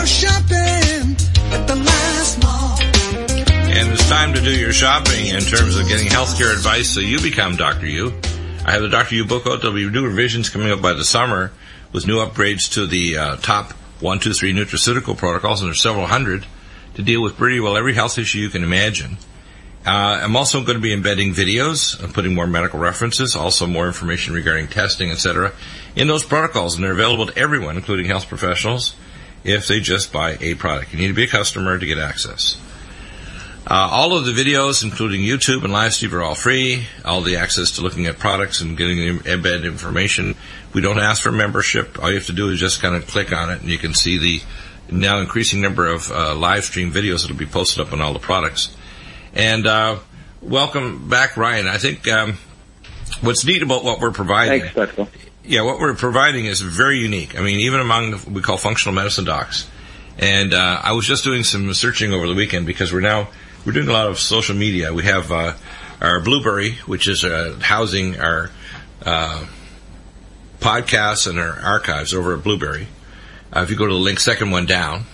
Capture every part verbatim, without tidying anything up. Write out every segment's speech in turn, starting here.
your shopping at the last mall. And it's time to do your shopping in terms of getting healthcare advice so you become Doctor U. I have the Doctor U book out. There'll be new revisions coming up by the summer with new upgrades to the uh, top one, two, three nutraceutical protocols, and there's several hundred to deal with pretty well every health issue you can imagine. Uh, I'm also going to be embedding videos and putting more medical references, also more information regarding testing, et cetera, in those protocols, and they're available to everyone, including health professionals, if they just buy a product. You need to be a customer to get access. Uh, all of the videos, including YouTube and LiveStream, are all free. All the access to looking at products and getting embedded information. We don't ask for membership. All you have to do is just kind of click on it, and you can see the now increasing number of uh, live stream videos that will be posted up on all the products. And uh welcome back, Ryan. I think um what's neat about what we're providing... Thanks, Pascal. Yeah, what we're providing is very unique. I mean, even among what we call functional medicine docs. And uh I was just doing some searching over the weekend because we're now... We're doing a lot of social media. We have uh, our Blueberry, which is uh, housing our uh, podcasts and our archives over at Blueberry. Uh, if you go to the link, second one down.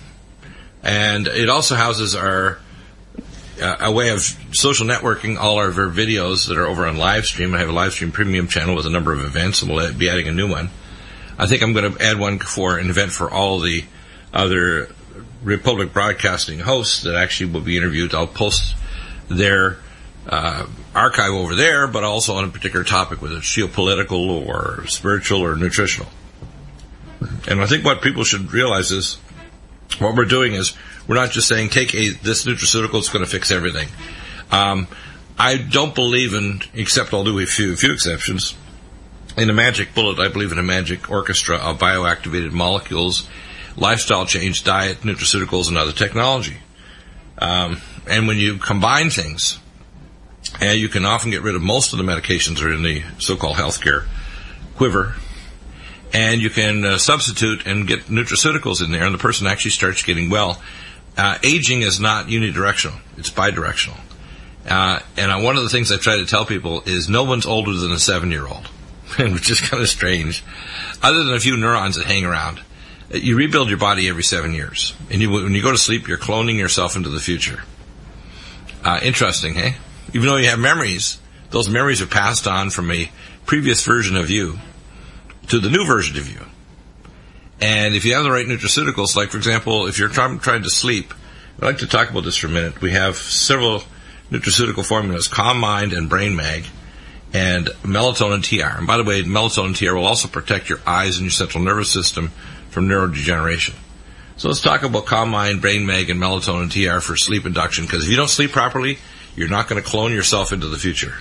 And it also houses our uh, a way of social networking, all our videos that are over on Livestream. I have a Livestream premium channel with a number of events, and we'll be adding a new one. I think I'm going to add one for an event for all the other Republic Broadcasting hosts that actually will be interviewed. I'll post their uh, archive over there, but also on a particular topic, whether it's geopolitical or spiritual or nutritional. And I think what people should realize is what we're doing is we're not just saying take a this nutraceutical, it's going to fix everything. Um, I don't believe in, except I'll do a few, few exceptions, in a magic bullet. I believe in a magic orchestra of bioactivated molecules, lifestyle change, diet, nutraceuticals, and other technology. Um, and when you combine things, and you can often get rid of most of the medications that are in the so-called healthcare quiver, and you can uh, substitute and get nutraceuticals in there, and the person actually starts getting well. Uh, aging is not unidirectional. It's bidirectional. Uh, and uh, one of the things I try to tell people is no one's older than a seven-year-old, which is kind of strange, other than a few neurons that hang around. You rebuild your body every seven years. And you, when you go to sleep, you're cloning yourself into the future. Uh, interesting, hey? Even though you have memories, those memories are passed on from a previous version of you to the new version of you. And if you have the right nutraceuticals, like, for example, if you're trying, trying to sleep, I'd like to talk about this for a minute. We have several nutraceutical formulas, Calm Mind and Brain Mag, and melatonin T R. And by the way, melatonin T R will also protect your eyes and your central nervous system from neurodegeneration. So let's talk about Calm Mind, Brain Mag, and melatonin T R for sleep induction, because if you don't sleep properly, you're not going to clone yourself into the future.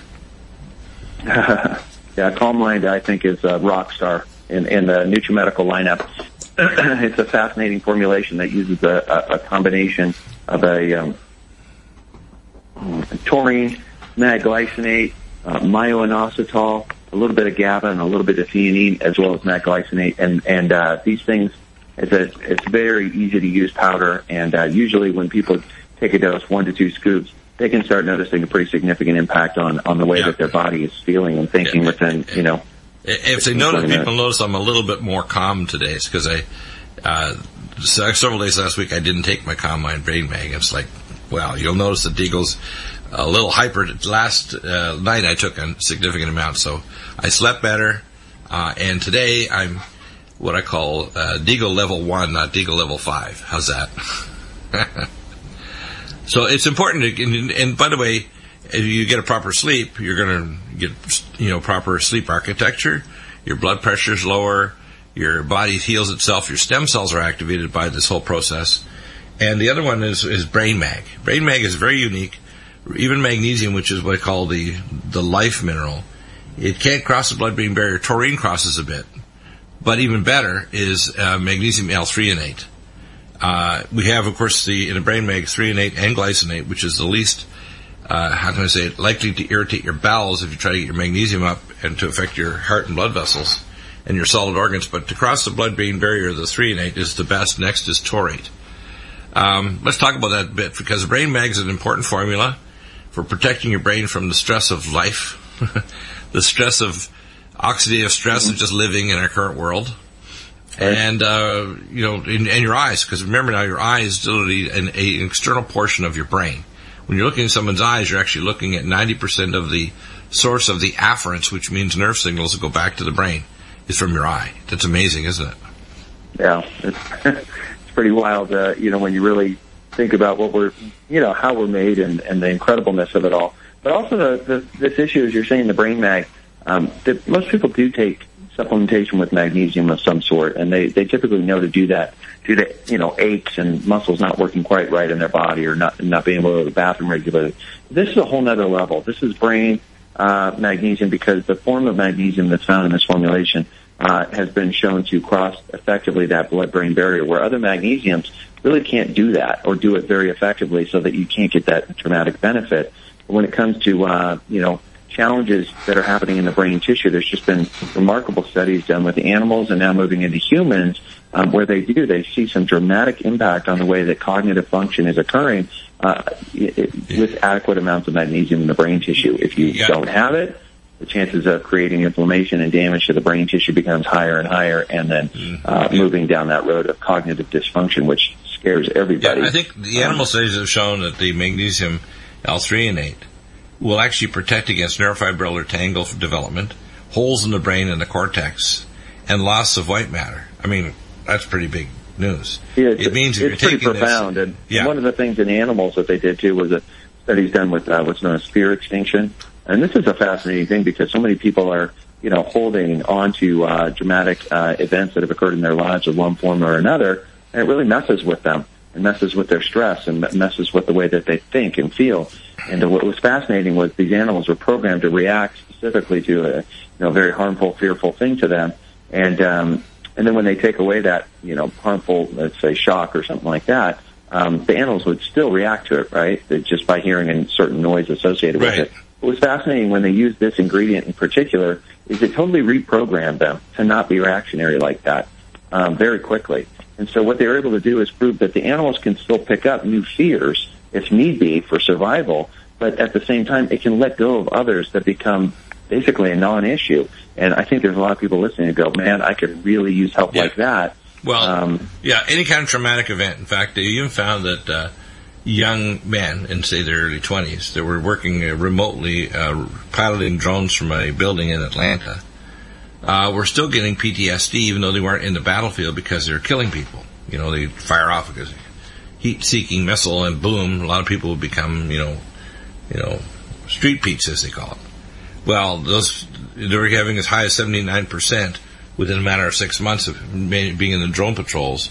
Yeah, Calm Mind, I think, is a rock star in, in the NutriMedical lineup. It's a fascinating formulation that uses a, a, a combination of a um, taurine, magglycinate, uh, myo-inositol, a little bit of GABA, and a little bit of theanine, as well as magglycinate. And, and uh, these things, it's, a, it's very easy to use powder, and uh, usually when people take a dose, one to two scoops, they can start noticing a pretty significant impact on, on the way yeah. that their body is feeling and thinking yeah. within, you know. If they notice, people notice I'm a little bit more calm today, it's because I, uh, several days last week I didn't take my Calm Mind Brain Mag. It's like, well, you'll notice that Deagle's a little hyper. Last uh, night I took a significant amount, so I slept better, uh, and today I'm what I call uh, Deagle level one, not Deagle level five. How's that? So it's important to, and, and by the way, if you get a proper sleep, you're going to get, you know, proper sleep architecture. Your blood pressure is lower. Your body heals itself. Your stem cells are activated by this whole process. And the other one is, is Brain Mag. Brain Mag is very unique. Even magnesium, which is what I call the, the life mineral, it can't cross the blood-brain barrier. Taurine crosses a bit. But even better is uh, magnesium L-threonate. Uh, we have, of course, the in a Brain Mag, threonate and glycinate, which is the least, uh, how can I say it, likely to irritate your bowels if you try to get your magnesium up and to affect your heart and blood vessels and your solid organs. But to cross the blood-brain barrier, the threonate is the best. Next is taurate. Um, let's talk about that a bit, because the Brain Mag is an important formula for protecting your brain from the stress of life, the stress of oxidative stress of just living in our current world. And, uh, you know, in, and your eyes, because remember now your eye is literally an, a, an external portion of your brain. When you're looking at someone's eyes, you're actually looking at ninety percent of the source of the afferents, which means nerve signals that go back to the brain, is from your eye. That's amazing, isn't it? Yeah, it's, it's pretty wild, uh, you know, when you really think about what we're, you know, how we're made and, and the incredibleness of it all. But also the, the, this issue, as you're saying, the brain mag, um, that most people do take supplementation with magnesium of some sort, and they, they typically know to do that due to, you know, aches and muscles not working quite right in their body or not not being able to go to the bathroom regularly. This is a whole nother level. This is brain uh, magnesium, because the form of magnesium that's found in this formulation uh, has been shown to cross effectively that blood-brain barrier, where other magnesiums really can't do that or do it very effectively, so that you can't get that dramatic benefit. But when it comes to, uh, you know, challenges that are happening in the brain tissue, there's just been remarkable studies done with animals and now moving into humans, um, where they do, they see some dramatic impact on the way that cognitive function is occurring uh, it, with adequate amounts of magnesium in the brain tissue. If you yeah. don't have it, the chances of creating inflammation and damage to the brain tissue becomes higher and higher, and then uh, moving down that road of cognitive dysfunction, which scares everybody. Yeah, I think the animal um, studies have shown that the magnesium L-threonate will actually protect against neurofibrillar tangle development, holes in the brain and the cortex, and loss of white matter. I mean, that's pretty big news. Yeah, it means if it's you're pretty taking profound. This, and yeah. one of the things in animals that they did too was a studies done with uh, what's known as fear extinction. And this is a fascinating thing, because so many people are, you know, holding on to uh, dramatic uh, events that have occurred in their lives of one form or another, and it really messes with them. It messes with their stress and messes with the way that they think and feel. And what was fascinating was these animals were programmed to react specifically to a, you know, very harmful, fearful thing to them. And, um, and then when they take away that, you know, harmful, let's say, shock or something like that, um, the animals would still react to it, right? Just by hearing a certain noise associated right. with it. What was fascinating when they used this ingredient in particular is it totally reprogrammed them to not be reactionary like that, um, very quickly. And so what they were able to do is prove that the animals can still pick up new fears, if need be, for survival, but at the same time, it can let go of others that become basically a non-issue. And I think there's a lot of people listening who go, man, I could really use help yeah. like that. Well, um, yeah, any kind of traumatic event. In fact, they even found that uh, young men in, say, their early twenties that were working uh, remotely, uh, piloting drones from a building in Atlanta, uh, were still getting P T S D even though they weren't in the battlefield, because they were killing people. You know, they fire off a heat-seeking missile, and boom, a lot of people would become, you know, you know, street Pete's, as they call it. Well, those, they were having as high as seventy-nine percent within a matter of six months of being in the drone patrols.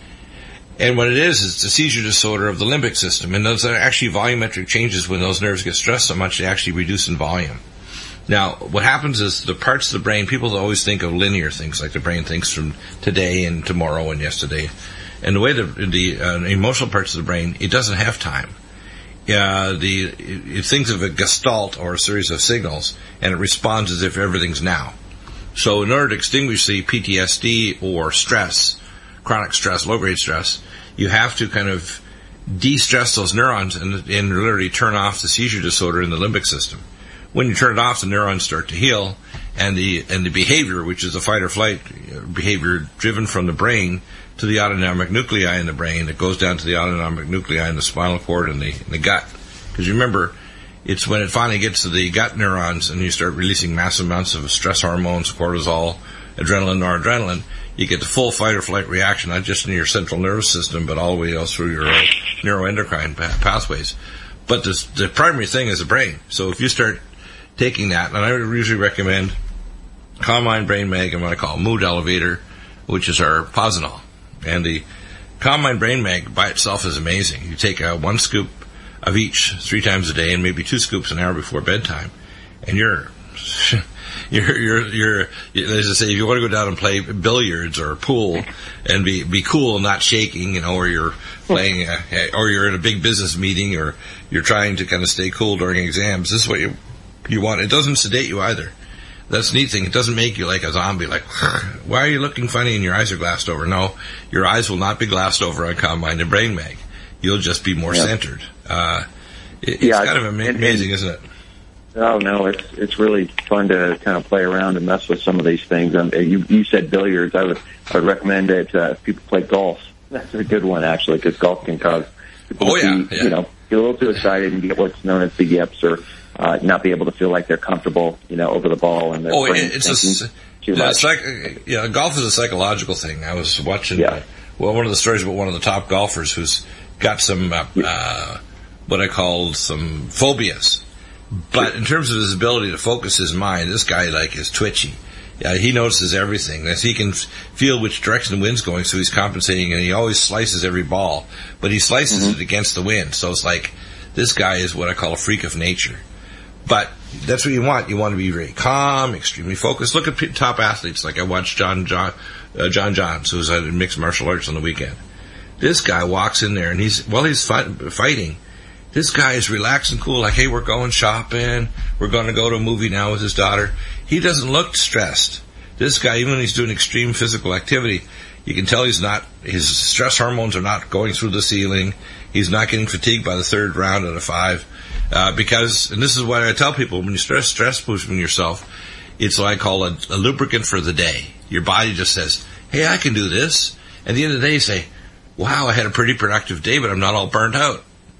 And what it is, is it's a seizure disorder of the limbic system. And those are actually volumetric changes. When those nerves get stressed so much, they actually reduce in volume. Now, what happens is the parts of the brain, people always think of linear things, like the brain thinks from today and tomorrow and yesterday. And the way the, the uh, emotional parts of the brain, it doesn't have time. Uh, the, it, it thinks of a gestalt, or a series of signals, and it responds as if everything's now. So in order to extinguish the P T S D or stress, chronic stress, low-grade stress, you have to kind of de-stress those neurons and, and literally turn off the seizure disorder in the limbic system. When you turn it off, the neurons start to heal, and the and the behavior, which is the fight or flight behavior driven from the brain to the autonomic nuclei in the brain, that goes down to the autonomic nuclei in the spinal cord and the, in the gut. Because remember, it's when it finally gets to the gut neurons and you start releasing massive amounts of stress hormones, cortisol, adrenaline, noradrenaline, you get the full fight or flight reaction, not just in your central nervous system, but all the way else through your neuroendocrine pathways. But this, the primary thing is the brain. So if you start taking that, and I usually recommend Calm Mind Brain Mag and what I call Mood Elevator, which is our Posinol. And the Calm Mind Brain Mag by itself is amazing. You take uh, one scoop of each three times a day, and maybe two scoops an hour before bedtime, and you're you're you're you're as I say, if you want to go down and play billiards or pool and be be cool and not shaking, you know, or you're playing uh, or you're in a big business meeting, or you're trying to kind of stay cool during exams, this is what you you want. It doesn't sedate you either. That's the neat thing. It doesn't make you like a zombie, like, why are you looking funny and your eyes are glassed over? No, your eyes will not be glassed over on Calm Mind and Brain Mag. You'll just be more yeah. centered. Uh, it, it's yeah, kind of ama- and, amazing, and, isn't it? Oh no, it's it's really fun to kind of play around and mess with some of these things. Um, you you said billiards. I would I would recommend it uh, if people play golf. That's a good one actually, because golf can cause people oh, yeah, to yeah. you know get a little too excited and get what's known as the yips, or uh, not be able to feel like they're comfortable, you know, over the ball, and their oh, brain's it's a too yeah, much. psych, yeah, golf is a psychological thing. I was watching Yeah. uh, well one of the stories about one of the top golfers who's got some uh, uh, what I call some phobias. But in terms of his ability to focus his mind, this guy, like, is twitchy. Yeah, he notices everything. As he can f- feel which direction the wind's going, so he's compensating, and he always slices every ball. But he slices Mm-hmm. it against the wind. So it's like, this guy is what I call a freak of nature. But that's what you want. You want to be very calm, extremely focused. Look at p- top athletes. Like I watched John John, uh, John Johns, who's at mixed martial arts on the weekend. This guy walks in there, and he's, while he's fight, fighting, this guy is relaxed and cool, like, hey, we're going shopping, we're going to go to a movie now with his daughter. He doesn't look stressed. This guy, even when he's doing extreme physical activity, you can tell he's not, his stress hormones are not going through the ceiling. He's not getting fatigued by the third round out of five. Uh, because, and this is what I tell people, when you stress, stress boosting yourself, it's what I call a, a lubricant for the day. Your body just says, hey, I can do this. And at the end of the day, you say, wow, I had a pretty productive day, but I'm not all burnt out.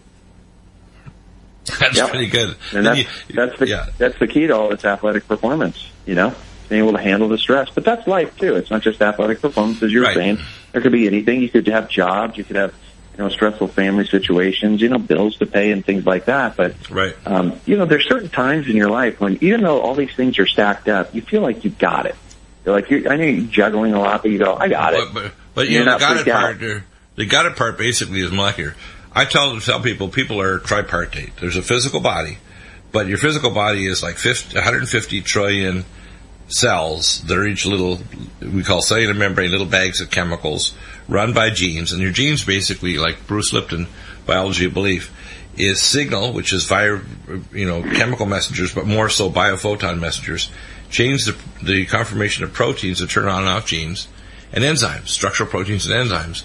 That's Yep. pretty good. And that's, you, that's the yeah. that's the key to all this athletic performance, you know, being able to handle the stress. But that's life too. It's not just athletic performance, as you were Right. saying. There could be anything. You could have jobs. You could have, you know, stressful family situations. You know, bills to pay and things like that. But Right. um, you know, there's certain times in your life when, even though all these things are stacked up, you feel like you got it. You're like, you're, I know you're juggling a lot, but you go, I got it. But, but, but You're you know, not the got it freaked out. part, there- the got it part basically is molecular. I tell tell people, people are tripartite. There's a physical body, but your physical body is like fifty, one hundred fifty trillion cells that are each little, we call cellular membrane, little bags of chemicals run by genes. And your genes basically, like Bruce Lipton, Biology of Belief, is signal, which is via, you know, chemical messengers, but more so biophoton messengers, change the, the conformation of proteins to turn on and off genes, and enzymes, structural proteins and enzymes.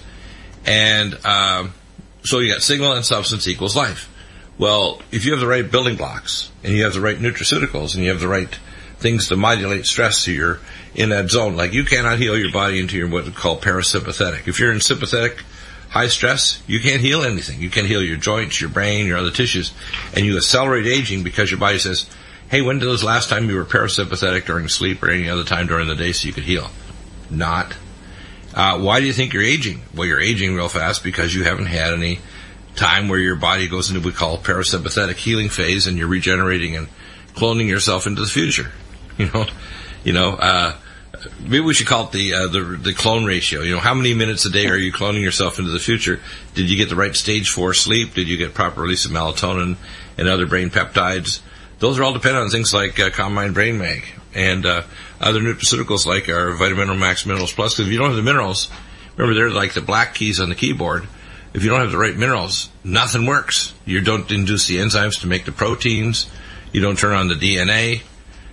And, um, so you got signal and substance equals life. Well, if you have the right building blocks, and you have the right nutraceuticals, and you have the right things to modulate stress, so you're in that zone. Like, you cannot heal your body into your what we call parasympathetic. If you're in sympathetic, high stress, you can't heal anything. You can't heal your joints, your brain, your other tissues, and you accelerate aging because your body says, hey, when was the last time you were parasympathetic during sleep or any other time during the day so you could heal? Not. Uh, why do you think you're aging? Well, you're aging real fast because you haven't had any time where your body goes into what we call parasympathetic healing phase, and you're regenerating and cloning yourself into the future. You know, you know. Uh, maybe we should call it the uh, the the clone ratio. You know, how many minutes a day are you cloning yourself into the future? Did you get the right stage four sleep? Did you get proper release of melatonin and other brain peptides? Those are all dependent on things like uh, Calm Mind Brain Mag and uh, other nutraceuticals like our Vitamin Max Minerals Plus. Because if you don't have the minerals, remember they're like the black keys on the keyboard. If you don't have the right minerals, nothing works. You don't induce the enzymes to make the proteins. You don't turn on the D N A.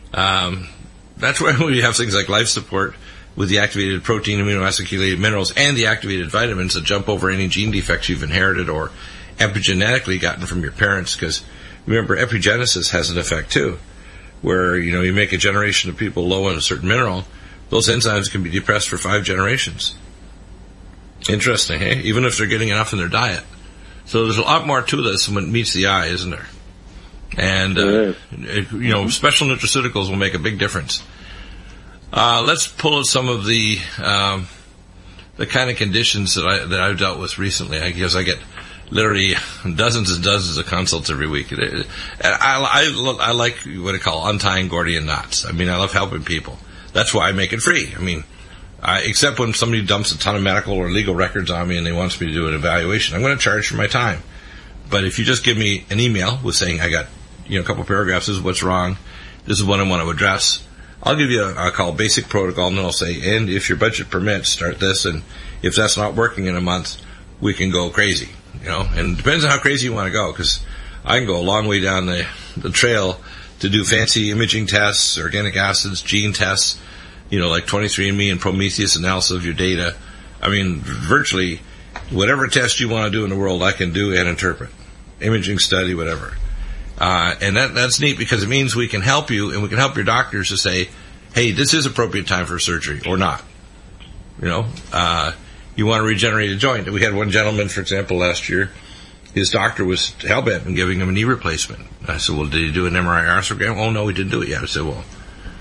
Um, that's why we have things like life support with the activated protein, amino acid chelated minerals, and the activated vitamins that jump over any gene defects you've inherited or epigenetically gotten from your parents. Because remember, epigenesis has an effect too, where, you know, you make a generation of people low on a certain mineral, those enzymes can be depressed for five generations. Interesting, eh? Even if they're getting enough in their diet. So there's a lot more to this than what meets the eye, isn't there? And, uh, it, you know, special nutraceuticals will make a big difference. Uh, let's pull out some of the, um, the kind of conditions that I, that I've dealt with recently. I guess I get literally dozens and dozens of consults every week. It, it, I, I, I like what I call untying Gordian knots. I mean, I love helping people. That's why I make it free. I mean, I, except when somebody dumps a ton of medical or legal records on me and they wants me to do an evaluation, I'm going to charge for my time. But if you just give me an email with saying I got, you know, a couple paragraphs, this is what's wrong, this is what I want to address, I'll give you a, I'll call basic protocol, and then I'll say, and if your budget permits, start this, and if that's not working in a month, we can go crazy, you know, and it depends on how crazy you want to go, because I can go a long way down the, the trail to do fancy imaging tests, organic acids, gene tests, you know, like twenty-three and me and Prometheus analysis of your data. I mean, virtually whatever test you want to do in the world, I can do and interpret. Imaging study, whatever. Uh, and that, that's neat because it means we can help you and we can help your doctors to say, hey, this is appropriate time for surgery or not. You know, uh, you want to regenerate a joint. We had one gentleman, for example, last year. His doctor was hell-bent on giving him a knee replacement. I said, well, did he do an M R I arthrogram? Oh, no, he didn't do it yet. I said, well,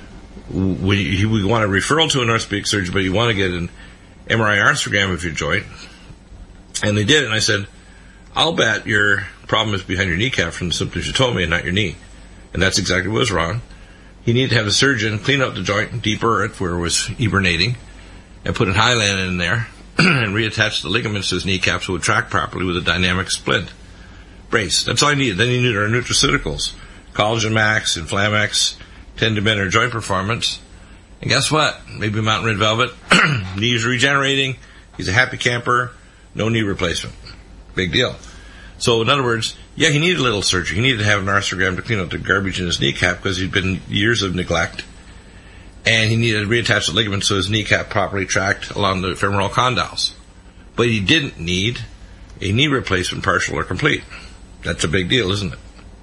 we, we want a referral to an orthopedic surgeon, but you want to get an M R I arthrogram of your joint. And they did it, and I said, I'll bet your problem is behind your kneecap from the symptoms you told me and not your knee. And that's exactly what was wrong. He needed to have a surgeon clean up the joint, deburr it where it was hibernating, and put an Hyland in there, and reattach the ligaments to his kneecap so it would track properly with a dynamic splint brace. That's all I needed. Then he needed our nutraceuticals, Collagen Max, Inflamex, Tendon Joint Performance. And guess what? Maybe Mountain Red Velvet. Knees regenerating. He's a happy camper. No knee replacement. Big deal. So in other words, yeah, he needed a little surgery. He needed to have an arthrogram to clean out the garbage in his kneecap because he'd been years of neglect. And he needed to reattach the ligament so his kneecap properly tracked along the femoral condyles. But he didn't need a knee replacement, partial or complete. That's a big deal, isn't it?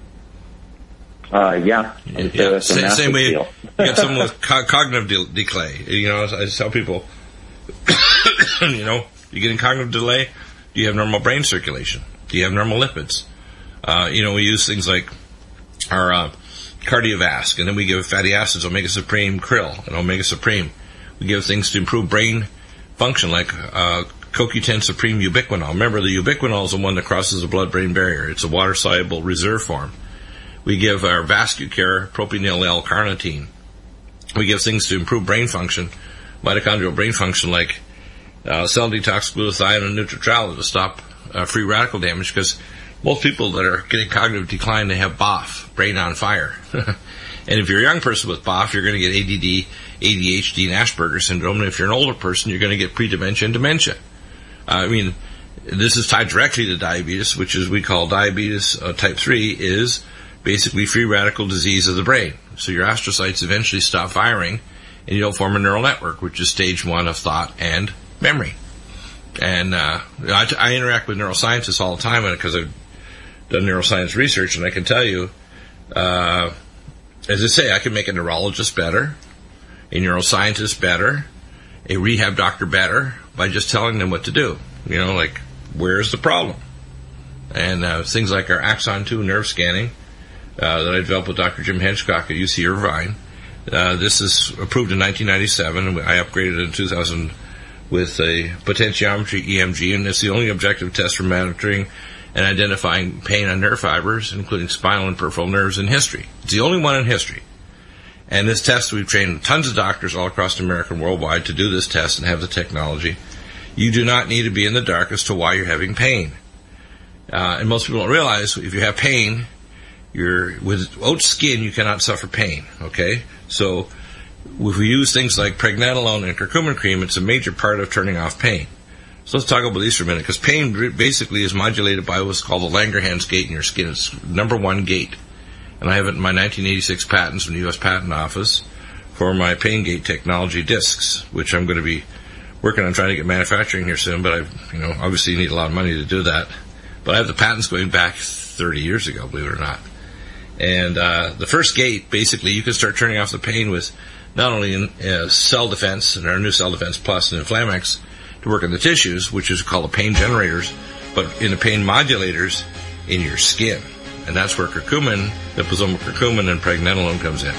Uh, yeah. yeah. yeah. Same, same way you got someone with co- cognitive de- decay. You know, I tell people, you know, you getting cognitive delay? Do you have normal brain circulation? Do you have normal lipids? Uh, you know, we use things like our uh, Cardiovasc, and then we give fatty acids, Omega Supreme Krill, and Omega Supreme. We give things to improve brain function, like uh, C O Q ten Supreme Ubiquinol. Remember, the ubiquinol is the one that crosses the blood-brain barrier. It's a water-soluble reserve form. We give our VascuCare Propionyl L-carnitine. We give things to improve brain function, mitochondrial brain function, like uh, cell detox, glutathione, and Nutritrala to stop uh, free radical damage, because most people that are getting cognitive decline, they have B O F, brain on fire. And if you're a young person with B O F, you're going to get A D D, A D H D, and Asperger's syndrome. And if you're an older person, you're going to get pre-dementia and dementia. Uh, I mean, this is tied directly to diabetes, which is we call diabetes uh, type three, is basically free radical disease of the brain. So your astrocytes eventually stop firing, and you don't form a neural network, which is stage one of thought and memory. And uh, I, I interact with neuroscientists all the time because I've done neuroscience research, and I can tell you, uh, as I say, I can make a neurologist better, a neuroscientist better, a rehab doctor better by just telling them what to do. You know, like, where's the problem? And uh, things like our Axon two nerve scanning uh, that I developed with Doctor Jim Hedgecock at U C Irvine. Uh, this is approved in nineteen ninety-seven, and I upgraded it in two thousand with a potentiometry E M G, and it's the only objective test for monitoring and identifying pain on nerve fibers, including spinal and peripheral nerves in history. It's the only one in history. And this test, we've trained tons of doctors all across America and worldwide to do this test and have the technology. You do not need to be in the dark as to why you're having pain. Uh, and most people don't realize if you have pain, you're without skin, you cannot suffer pain, okay? So if we use things like pregnenolone and curcumin cream, it's a major part of turning off pain. So let's talk about these for a minute, because pain basically is modulated by what's called the Langerhans gate in your skin. It's number one gate. And I have it in my nineteen eighty-six patents from the U S Patent Office for my pain gate technology discs, which I'm going to be working on trying to get manufacturing here soon, but I, you know, obviously you need a lot of money to do that. But I have the patents going back thirty years ago, believe it or not. And uh, the first gate, basically, you can start turning off the pain with not only in, uh, cell defense and our new Cell Defense Plus and Inflamex to work in the tissues, which is called the pain generators, but in the pain modulators in your skin. And that's where curcumin, liposomal curcumin, and pregnenolone comes in.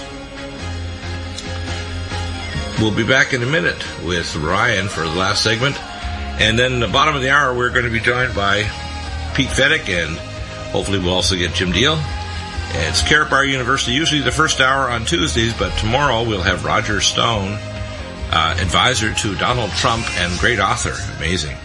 We'll be back in a minute with Ryan for the last segment. And then the bottom of the hour, we're going to be joined by Pete Fedek, and hopefully we'll also get Jim Deal. It's Karatbar University, usually the first hour on Tuesdays, but tomorrow we'll have Roger Stone, uh, advisor to Donald Trump and great author. Amazing.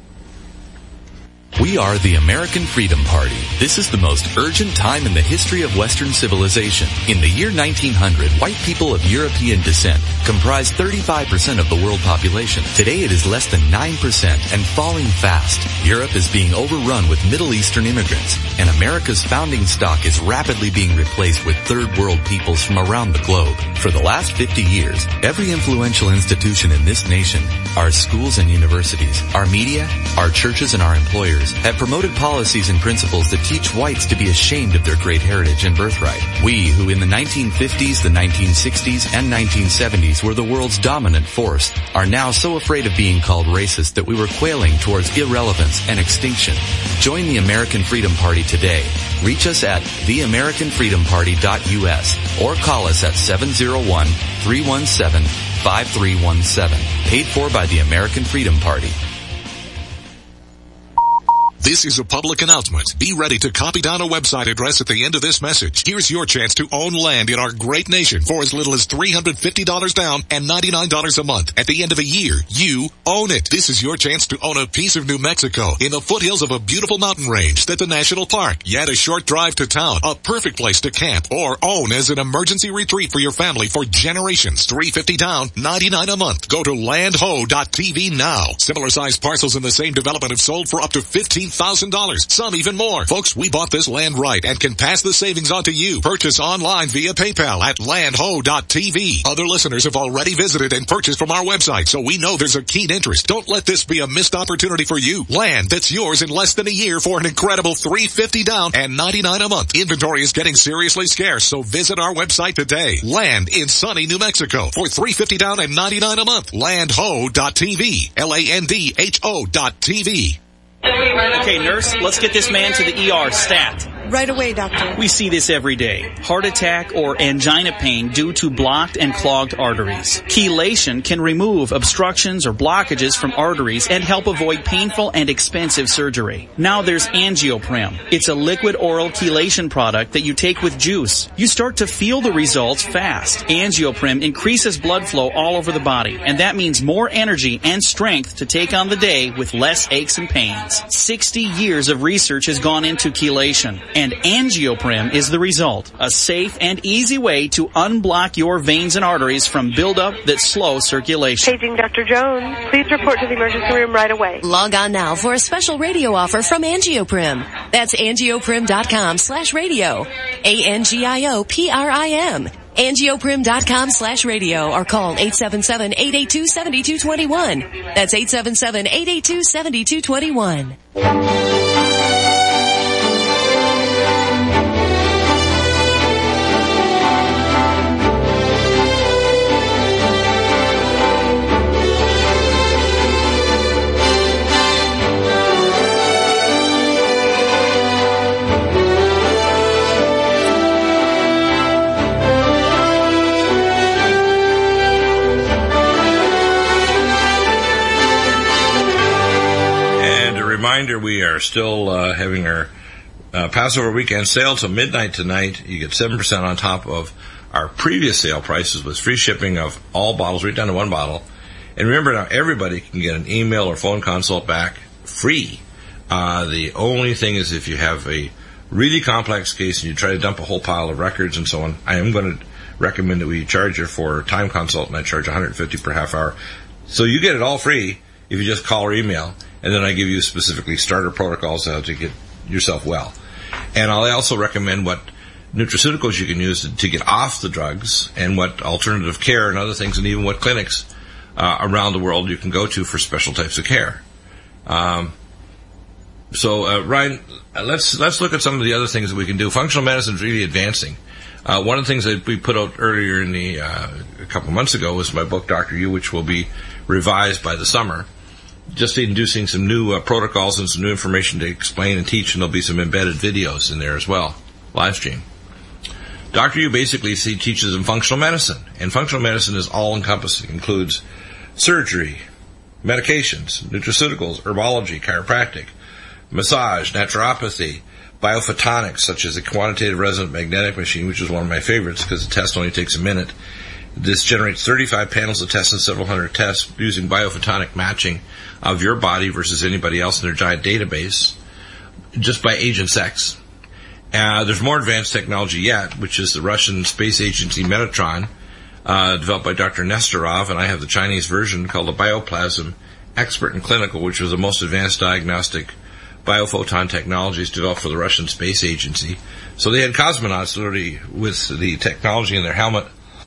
We are the American Freedom Party. This is the most urgent time in the history of Western civilization. In the year nineteen hundred, white people of European descent comprised thirty-five percent of the world population. Today it is less than nine percent and falling fast. Europe is being overrun with Middle Eastern immigrants, and America's founding stock is rapidly being replaced with third world peoples from around the globe. For the last fifty years, every influential institution in this nation, our schools and universities, our media, our churches, and our employers have promoted policies and principles that teach whites to be ashamed of their great heritage and birthright. We, who in the nineteen fifties, the nineteen sixties, and nineteen seventies were the world's dominant force, are now so afraid of being called racist that we were quailing towards irrelevance and extinction. Join the American Freedom Party today. Reach us at the american freedom party dot u s or call us at seven oh one, three one seven, five three one seven. Paid for by the American Freedom Party. This is a public announcement. Be ready to copy down a website address at the end of this message. Here's your chance to own land in our great nation for as little as three hundred fifty dollars down and ninety-nine dollars a month. At the end of a year, you own it. This is your chance to own a piece of New Mexico in the foothills of a beautiful mountain range that's a national park, yet a short drive to town, a perfect place to camp or own as an emergency retreat for your family for generations. three hundred fifty dollars down, ninety-nine dollars a month. Go to land ho dot t v now. Similar sized parcels in the same development have sold for up to fifteen thousand dollars, some even more. Folks, we bought this land right and can pass the savings on to you. Purchase online via PayPal at land ho dot t v. Other listeners have already visited and purchased from our website, so we know there's a keen interest. Don't let this be a missed opportunity for you. Land that's yours in less than a year for an incredible three hundred fifty dollars down and ninety-nine dollars a month. Inventory is getting seriously scarce, so visit our website today. Land in sunny New Mexico for three hundred fifty dollars down and ninety-nine dollars a month. land ho dot t v. L A N D H O dot T V. Okay, nurse, let's get this man to the E R stat. Right away, doctor. We see this every day. Heart attack or angina pain due to blocked and clogged arteries. Chelation can remove obstructions or blockages from arteries and help avoid painful and expensive surgery. Now there's Angioprim. It's a liquid oral chelation product that you take with juice. You start to feel the results fast. Angioprim increases blood flow all over the body, and that means more energy and strength to take on the day with less aches and pains. sixty years of research has gone into chelation, and Angioprim is the result. A safe and easy way to unblock your veins and arteries from buildup that slow circulation. Paging Doctor Jones. Please report to the emergency room right away. Log on now for a special radio offer from Angioprim. That's angioprim.com slash radio. A N G I O P R I M. angioprim.com slash radio or call eight seven seven, eight eight two, seven two two one. That's eight seven seven, eight eight two, seven two two one. Reminder, we are still uh, having our uh, Passover weekend sale till midnight tonight. You get seven percent on top of our previous sale prices with free shipping of all bottles, right down to one bottle. And remember now, everybody can get an email or phone consult back free. Uh, the only thing is if you have a really complex case and you try to dump a whole pile of records and so on, I am going to recommend that we charge you for time consult, and I charge one hundred fifty dollars per half hour. So you get it all free if you just call or email. And then I give you specifically starter protocols how to get yourself well. And I'll also recommend what nutraceuticals you can use to, to get off the drugs, and what alternative care and other things, and even what clinics uh, around the world you can go to for special types of care. Um, so, uh, Ryan, let's let's look at some of the other things that we can do. Functional medicine is really advancing. Uh, one of the things that we put out earlier in the uh, a couple of months ago was my book, Doctor U, which will be revised by the summer. Just introducing some new uh, protocols and some new information to explain and teach, and there'll be some embedded videos in there as well, live stream. Doctor U basically he teaches in functional medicine, and functional medicine is all-encompassing. It includes surgery, medications, nutraceuticals, herbology, chiropractic, massage, naturopathy, biophotonics, such as the quantitative resonant magnetic machine, which is one of my favorites because the test only takes a minute. This generates thirty-five panels of tests and several hundred tests using biophotonic matching of your body versus anybody else in their giant database, just by age and sex. Uh, there's more advanced technology yet, which is the Russian space agency Metatron uh, developed by Doctor Nestorov, and I have the Chinese version called the Bioplasm Expert in Clinical, which was the most advanced diagnostic biophoton technologies developed for the Russian Space Agency. So they had cosmonauts literally with the technology in their helmet.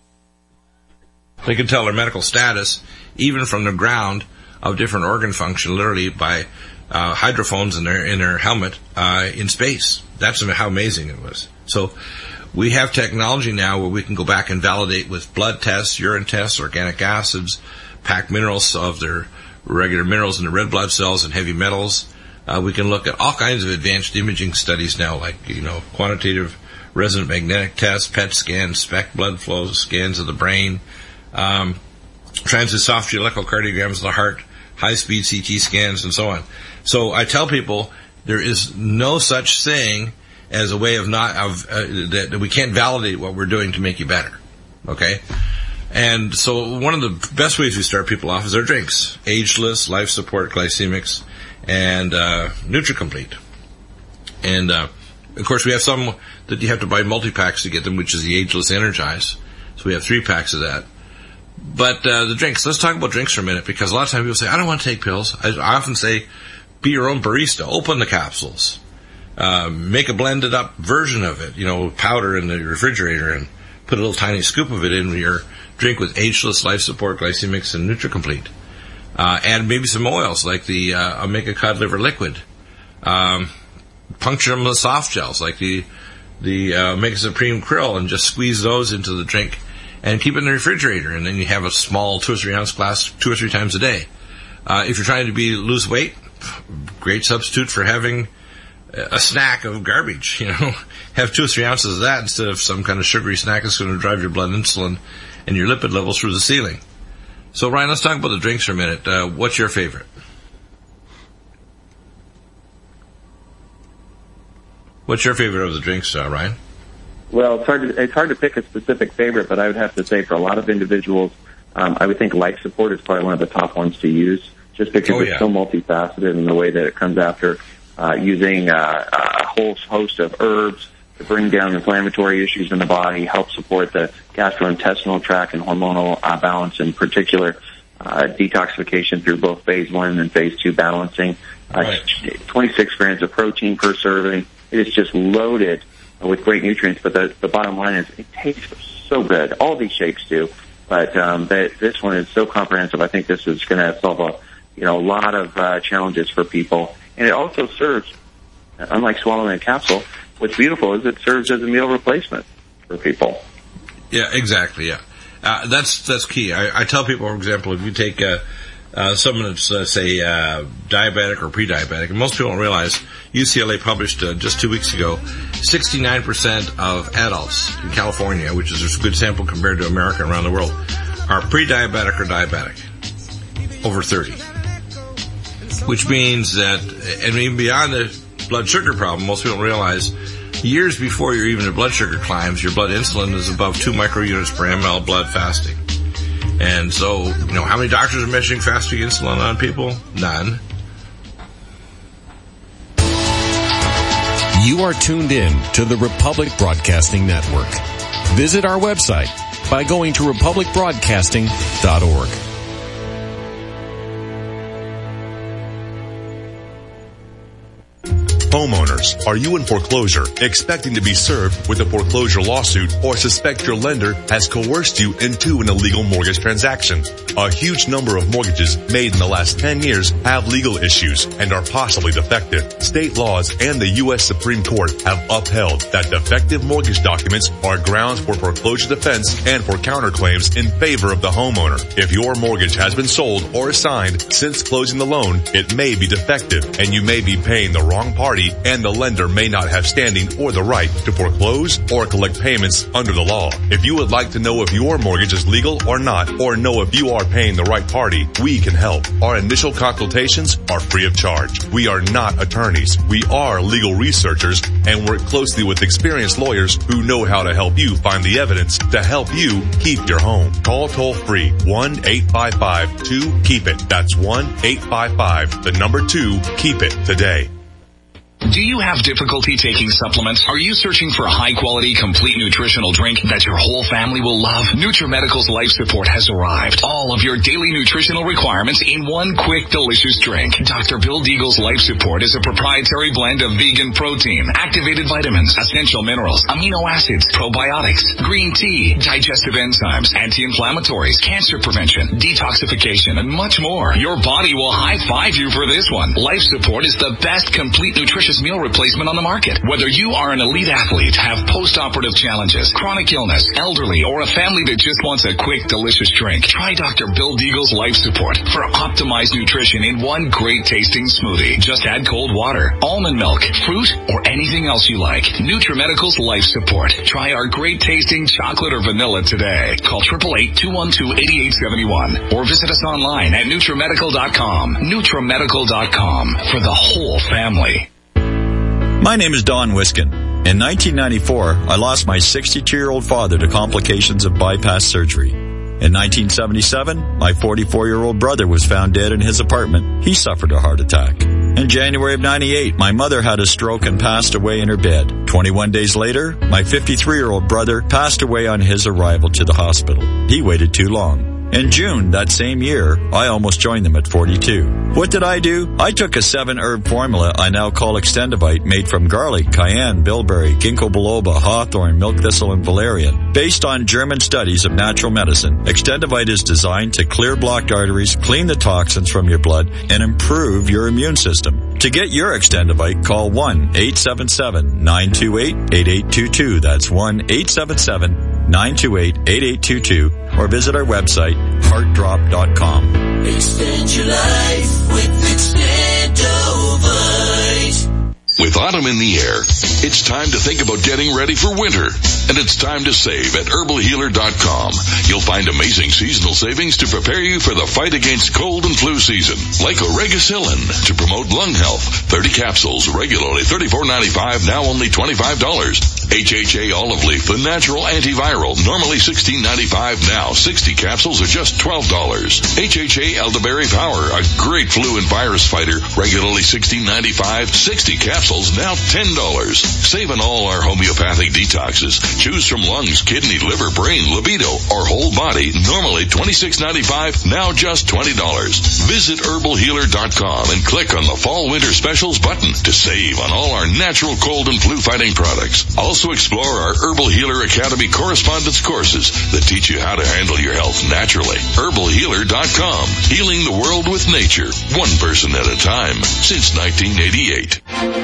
They could tell their medical status, even from the ground, of different organ function, literally by uh, hydrophones in their in their helmet uh, in space. That's how amazing it was. So we have technology now where we can go back and validate with blood tests, urine tests, organic acids, packed minerals of their regular minerals in the red blood cells and heavy metals. Uh, we can look at all kinds of advanced imaging studies now, like, you know, quantitative resonant magnetic tests, P E T scans, spec blood flows, scans of the brain, um, transesophageal echocardiograms of the heart, high-speed C T scans, and so on. So I tell people there is no such thing as a way of not of uh, that, that we can't validate what we're doing to make you better. Okay? And so one of the best ways we start people off is our drinks. Ageless, Life Support, Glycemics, and uh, NutriComplete. And, uh, of course, we have some that you have to buy multi-packs to get them, which is the Ageless Energize. So we have three packs of that. But uh, the drinks, let's talk about drinks for a minute, because a lot of times people say, I don't want to take pills. I, I often say, be your own barista. Open the capsules. Uh, make a blended up version of it, you know, powder in the refrigerator, and put a little tiny scoop of it in your drink with Ageless, Life Support, Glycemics, and NutriComplete. Uh, add maybe some oils like the uh, Omega Cod Liver Liquid. Um, puncture them with soft gels like the the uh, Omega Supreme Krill, and just squeeze those into the drink and keep it in the refrigerator. And then you have a small two or three ounce glass two or three times a day. Uh, if you're trying to be lose weight, great substitute for having a snack of garbage. You know, have two or three ounces of that instead of some kind of sugary snack that's going to drive your blood insulin and your lipid levels through the ceiling. So, Ryan, let's talk about the drinks for a minute. Uh, what's your favorite? What's your favorite of the drinks, uh, Ryan? Well, it's hard to, it's hard to pick a specific favorite, but I would have to say for a lot of individuals, um, I would think Life Support is probably one of the top ones to use, just because oh, yeah. it's so multifaceted in the way that it comes after uh, using uh, a whole host of herbs to bring down inflammatory issues in the body, help support the gastrointestinal tract and hormonal uh, balance, in particular uh, detoxification through both phase one and phase two balancing. Uh, right. twenty-six grams of protein per serving. It is just loaded with great nutrients, but the, the bottom line is it tastes so good. All these shakes do, but um, that, this one is so comprehensive. I think this is going to solve a you know a lot of uh, challenges for people, and it also serves, unlike swallowing a capsule. What's beautiful is it serves as a meal replacement for people. Yeah, exactly. Yeah, uh, that's that's key. I, I tell people, for example, if you take uh, uh, someone that's uh, say uh, diabetic or pre-diabetic, and most people don't realize, U C L A published uh, just two weeks ago, sixty-nine percent of adults in California, which is a good sample compared to America and around the world, are pre-diabetic or diabetic, over thirty. Which means that, and even beyond the blood sugar problem, most people don't realize, years before your even your blood sugar climbs, your blood insulin is above two microunits per ml blood fasting. And so, you know, how many doctors are measuring fasting insulin on people? None. You are tuned in to the Republic Broadcasting Network. Visit our website by going to republic broadcasting dot org. Homeowners, are you in foreclosure, expecting to be served with a foreclosure lawsuit, or suspect your lender has coerced you into an illegal mortgage transaction? A huge number of mortgages made in the last ten years have legal issues and are possibly defective. State laws and the U S Supreme Court have upheld that defective mortgage documents are grounds for foreclosure defense and for counterclaims in favor of the homeowner. If your mortgage has been sold or assigned since closing the loan, it may be defective and you may be paying the wrong party, and the lender may not have standing or the right to foreclose or collect payments under the law. If you would like to know if your mortgage is legal or not, or know if you are paying the right party, we can help. Our initial consultations are free of charge. We are not attorneys. We are legal researchers and work closely with experienced lawyers who know how to help you find the evidence to help you keep your home. Call toll free one eight five five two keep it. That's one eight five five, the number two, keep it today. Do you have difficulty taking supplements? Are you searching for a high-quality, complete nutritional drink that your whole family will love? NutriMedical's Life Support has arrived. All of your daily nutritional requirements in one quick, delicious drink. Doctor Bill Deagle's Life Support is a proprietary blend of vegan protein, activated vitamins, essential minerals, amino acids, probiotics, green tea, digestive enzymes, anti-inflammatories, cancer prevention, detoxification, and much more. Your body will high-five you for this one. Life Support is the best complete nutritious meal replacement on the market. Whether you are an elite athlete, have post-operative challenges, chronic illness, elderly, or a family that just wants a quick, delicious drink, try Doctor Bill Deagle's Life Support for optimized nutrition in one great tasting smoothie. Just add cold water, almond milk, fruit, or anything else you like. NutriMedical's Life Support. Try our great tasting chocolate or vanilla today. Call eight eight eight, two one two, eight eight seven one or visit us online at NutriMedical dot com. NutriMedical dot com for the whole family. My name is Don Wiskin. In nineteen ninety-four, I lost my sixty-two-year-old father to complications of bypass surgery. In nineteen seventy-seven, my forty-four-year-old brother was found dead in his apartment. He suffered a heart attack. In January of ninety-eight, my mother had a stroke and passed away in her bed. twenty-one days later, my fifty-three-year-old brother passed away on his arrival to the hospital. He waited too long. In June that same year, I almost joined them at forty-two. What did I do? I took a seven-herb formula I now call Extendivite, made from garlic, cayenne, bilberry, ginkgo biloba, hawthorn, milk thistle, and valerian. Based on German studies of natural medicine, Extendivite is designed to clear blocked arteries, clean the toxins from your blood, and improve your immune system. To get your Extendivite, call one eight seven seven, nine two eight, eight eight two two. That's one eight seven seven, nine two eight, eight eight two two. Or visit our website, heart drop dot com. Extend your life with Extendovite. With autumn in the air, it's time to think about getting ready for winter. And it's time to save at herbal healer dot com. You'll find amazing seasonal savings to prepare you for the fight against cold and flu season. Like Oregacillin to promote lung health. thirty capsules, regularly thirty-four ninety-five, now only twenty-five dollars. H H A olive leaf, the natural antiviral, normally sixteen ninety-five, now sixty capsules are just twelve dollars. H H A elderberry power, a great flu and virus fighter, regularly sixteen ninety-five, sixty capsules, now ten dollars. Save on all our homeopathic detoxes. Choose from lungs, kidney, liver, brain, libido, or whole body, normally twenty-six ninety-five, now just twenty dollars. Visit herbal healer dot com and click on the fall winter specials button to save on all our natural cold and flu fighting products. Also explore our Herbal Healer Academy correspondence courses that teach you how to handle your health naturally. herbal healer dot com. Healing the world with nature, one person at a time, since nineteen eighty-eight.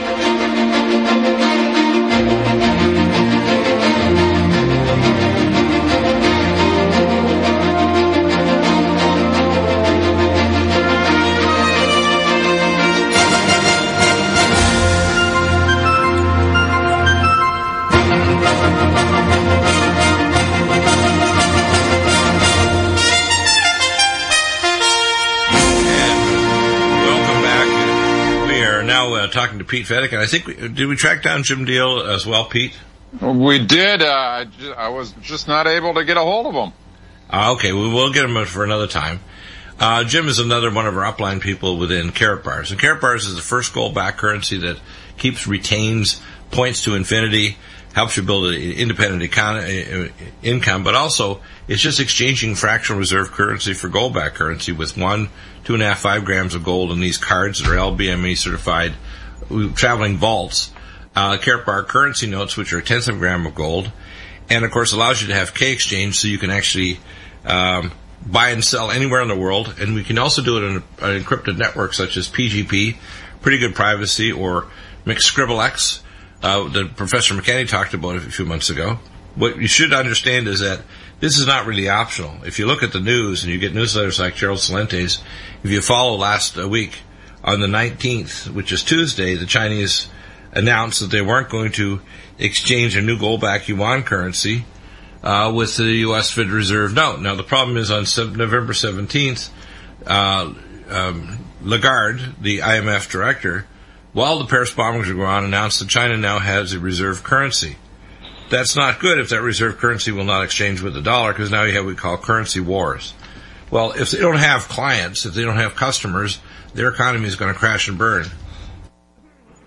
Talking to Pete Fedek, and I think, we, did we track down Jim Deal as well, Pete? We did. Uh, I, just, I was just not able to get a hold of him. Uh, okay, we will get him for another time. Uh, Jim is another one of our upline people within Karatbars. And Karatbars is the first gold-backed currency that keeps, retains points to infinity, helps you build an independent econ- income, but also it's just exchanging fractional reserve currency for gold-backed currency with one, two and a half, five grams of gold in these cards that are L B M E certified traveling vaults, uh, Karatbar currency notes, which are a tenth of a gram of gold, and of course allows you to have K exchange so you can actually um, buy and sell anywhere in the world. And we can also do it in an encrypted network such as P G P, pretty good privacy, or McScribbleX, uh, that Professor McKenney talked about a few months ago. What you should understand is that this is not really optional. If you look at the news and you get newsletters like Gerald Salente's, if you follow last uh, week, on the nineteenth, which is Tuesday, the Chinese announced that they weren't going to exchange a new gold-backed yuan currency uh, with the U S Federal Reserve note. Now, the problem is on November seventeenth, uh, um, Lagarde, the I M F director, while the Paris bombings were going on, announced that China now has a reserve currency. That's not good if that reserve currency will not exchange with the dollar, because now you have what we call currency wars. Well, if they don't have clients, if they don't have customers, their economy is going to crash and burn.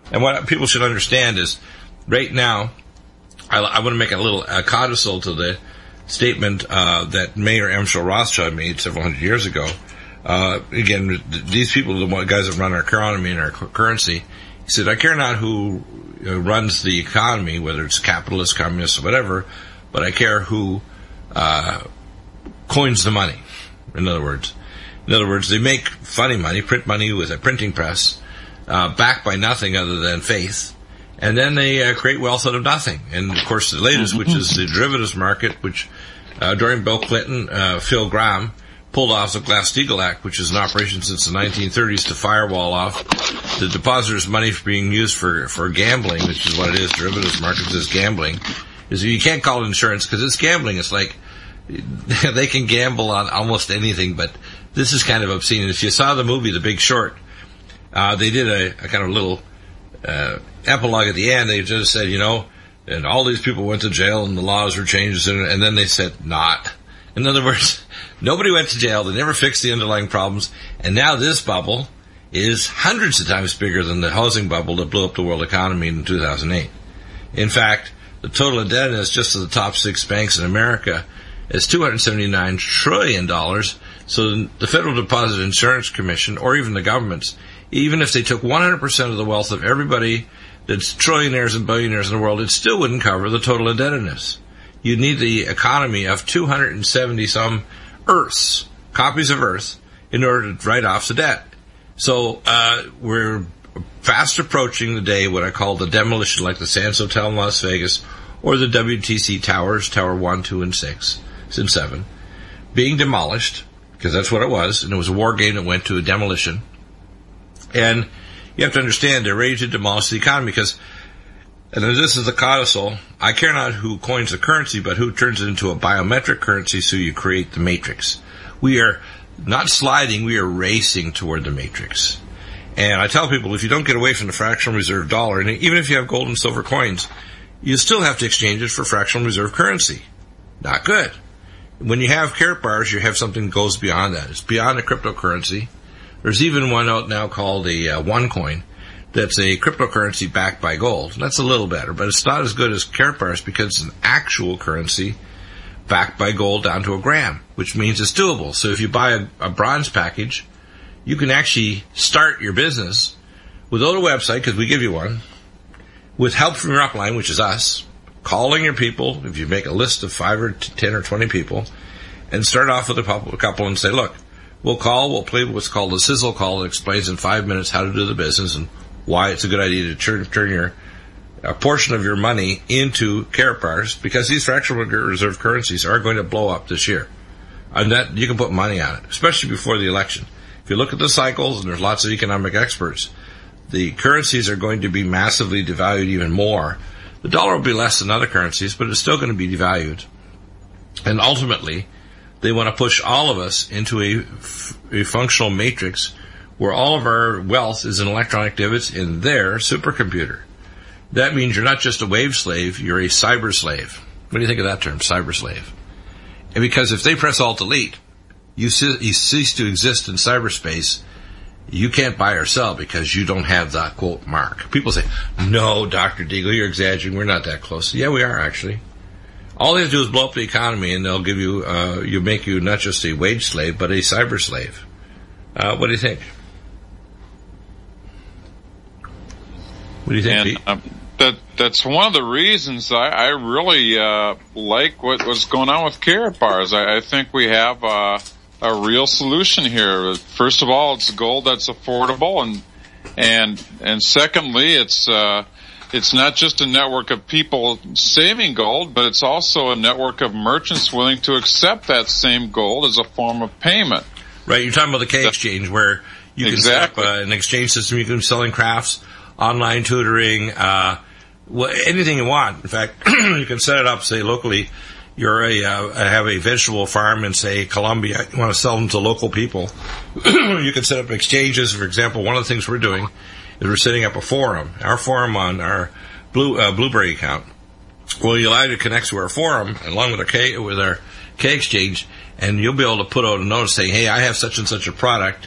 And what people should understand is, right now, I, I want to make a little a codicil to the statement uh, that Mayor Amschel Rothschild made several hundred years ago. Uh, again, these people are the guys that run our economy and our currency. He said, I care not who runs the economy, whether it's capitalist, communist, or whatever, but I care who uh, coins the money, in other words. In other words, they make funny money, print money with a printing press, uh, backed by nothing other than faith, and then they uh, create wealth out of nothing. And, of course, the latest, which is the derivatives market, which uh, during Bill Clinton, uh, Phil Gramm pulled off the Glass-Steagall Act, which is in operation since the nineteen thirties to firewall off the depositors' money for being used for, for gambling, which is what it is. Derivatives markets is gambling. Is you can't call it insurance because it's gambling. It's like they can gamble on almost anything, but this is kind of obscene. And if you saw the movie The Big Short, uh, they did a, a kind of little uh, epilogue at the end. They just said, you know, and all these people went to jail and the laws were changed, and, and then they said not. In other words, nobody went to jail. They never fixed the underlying problems. And now this bubble is hundreds of times bigger than the housing bubble that blew up the world economy in two thousand eight. In fact, the total indebtedness just to the top six banks in America is two hundred seventy-nine trillion dollars. So the Federal Deposit Insurance Commission, or even the governments, even if they took one hundred percent of the wealth of everybody that's trillionaires and billionaires in the world, it still wouldn't cover the total indebtedness. You'd need the economy of two hundred seventy some Earths, copies of Earth, in order to write off the debt. So uh we're fast approaching the day what I call the demolition, like the Sands Hotel in Las Vegas or the W T C towers, Tower one, two, and six, and seven, being demolished, because that's what it was, and it was a war game that went to a demolition. And you have to understand, they're ready to demolish the economy because, and this is the codicil, I care not who coins the currency, but who turns it into a biometric currency so you create the matrix. We are not sliding, we are racing toward the matrix. And I tell people, if you don't get away from the fractional reserve dollar, and even if you have gold and silver coins, you still have to exchange it for fractional reserve currency. Not good. When you have carrot bars, you have something that goes beyond that. It's beyond a cryptocurrency. There's even one out now called a uh, OneCoin that's a cryptocurrency backed by gold. That's a little better, but it's not as good as carrot bars because it's an actual currency backed by gold down to a gram, which means it's doable. So if you buy a, a bronze package, you can actually start your business without a website, because we give you one, with help from your upline, which is us, calling your people, if you make a list of five or ten or twenty people, and start off with a couple and say, look, we'll call, we'll play what's called a sizzle call that explains in five minutes how to do the business and why it's a good idea to turn, turn your a portion of your money into carrot bars, because these fractional reserve currencies are going to blow up this year. And that you can put money on it, especially before the election. If you look at the cycles, and there's lots of economic experts, the currencies are going to be massively devalued even more. The dollar will be less than other currencies, but it's still going to be devalued. And ultimately, they want to push all of us into a, f- a functional matrix where all of our wealth is in electronic digits in their supercomputer. That means you're not just a wave slave, you're a cyber slave. What do you think of that term, cyber slave? And because if they press Alt-Delete, you, ce- you cease to exist in cyberspace. You can't buy or sell because you don't have that quote mark. People say, no, Doctor Deagle, you're exaggerating. We're not that close. Yeah, we are actually. All they have to do is blow up the economy, and they'll give you, uh, you make you not just a wage slave, but a cyber slave. Uh, what do you think? What do you think, and, Pete? Um, that that's one of the reasons I, I really uh, like what, what's going on with carrot bars. I, I think we have uh, a real solution here. First of all, it's gold that's affordable, and and and secondly, it's uh, it's not just a network of people saving gold, but it's also a network of merchants willing to accept that same gold as a form of payment. Right, you're talking about the K Exchange, where you can exactly. set up uh, an exchange system. You can be selling crafts, online tutoring, uh, anything you want. In fact, you can set it up, say, locally, you're a, uh, have a vegetable farm in, say, Colombia. You want to sell them to local people. You can set up exchanges. For example, one of the things we're doing is we're setting up a forum. Our forum on our Blue, uh, Blueberry account will allow you to connect to our forum along with our K, with our K Exchange, and you'll be able to put out a notice saying, hey, I have such and such a product.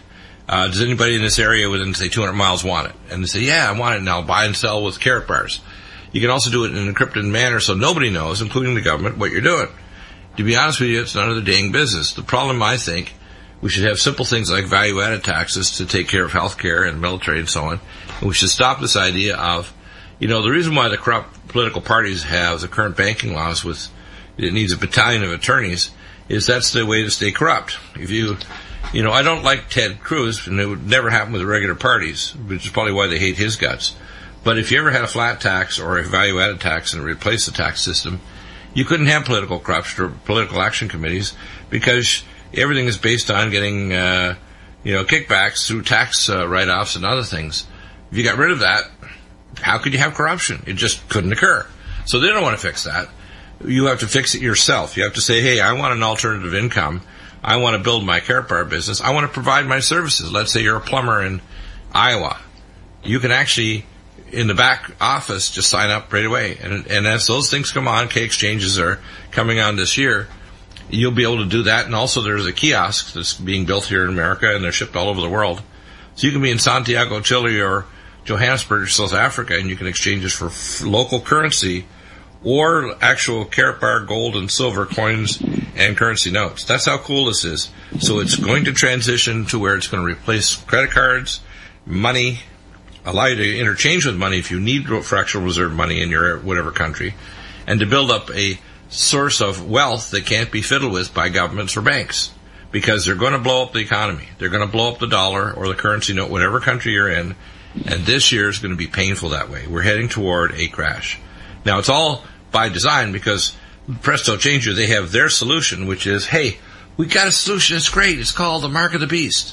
Uh, does anybody in this area within, say, two hundred miles want it? And they say, yeah, I want it, and I'll buy and sell with carrot bars. You can also do it in an encrypted manner so nobody knows, including the government, what you're doing. To be honest with you, it's none of the dang business. The problem, I think, we should have simple things like value-added taxes to take care of healthcare and military and so on. And we should stop this idea of, you know, the reason why the corrupt political parties have the current banking laws with, it needs a battalion of attorneys, is that's the way to stay corrupt. If you, you know, I don't like Ted Cruz, and it would never happen with the regular parties, which is probably why they hate his guts. But if you ever had a flat tax or a value-added tax and replaced the tax system, you couldn't have political corruption or political action committees because everything is based on getting, uh, you know, kickbacks through tax uh, write-offs and other things. If you got rid of that, how could you have corruption? It just couldn't occur. So they don't want to fix that. You have to fix it yourself. You have to say, hey, I want an alternative income. I want to build my carrot bar business. I want to provide my services. Let's say you're a plumber in Iowa. You can actually, in the back office, just sign up right away. And, and as those things come on, K exchanges are coming on this year, you'll be able to do that. And also there's a kiosk that's being built here in America, and they're shipped all over the world. So you can be in Santiago, Chile, or Johannesburg, South Africa, and you can exchange this for f- local currency or actual carrot bar, gold, and silver coins and currency notes. That's how cool this is. So it's going to transition to where it's going to replace credit cards, money, allow you to interchange with money if you need fractional reserve money in your whatever country, and to build up a source of wealth that can't be fiddled with by governments or banks, because they're going to blow up the economy. They're going to blow up the dollar or the currency note, whatever country you're in, and this year is going to be painful that way. We're heading toward a crash. Now, it's all by design because Presto Changer, they have their solution, which is, hey, we got a solution. It's great. It's called the Mark of the Beast.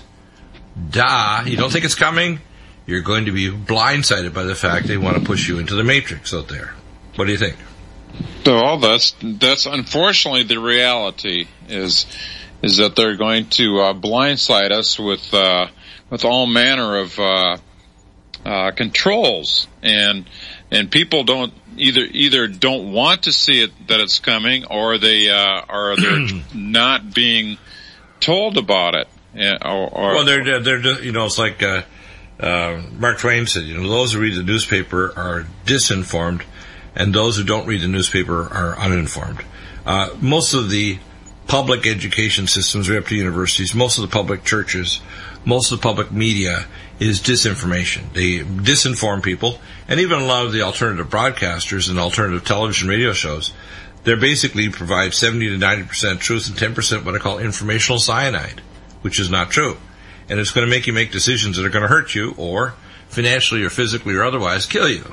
Duh. You don't think it's coming? You're going to be blindsided by the fact they want to push you into the matrix out there. What do you think? Well, that's that's unfortunately the reality is is that they're going to uh, blindside us with uh, with all manner of uh, uh, controls, and and people don't either either don't want to see it that it's coming, or they uh, are they're not being told about it. Or, or, well, they're they're just, you know, it's like uh, uh, Mark Twain said, you know, those who read the newspaper are disinformed, and those who don't read the newspaper are uninformed. Uh, most of the public education systems, right up to universities, most of the public churches, most of the public media is disinformation. They disinform people, and even a lot of the alternative broadcasters and alternative television radio shows, they basically provide seventy to ninety percent truth and ten percent what I call informational cyanide, which is not true. And it's going to make you make decisions that are going to hurt you, or financially or physically or otherwise kill you.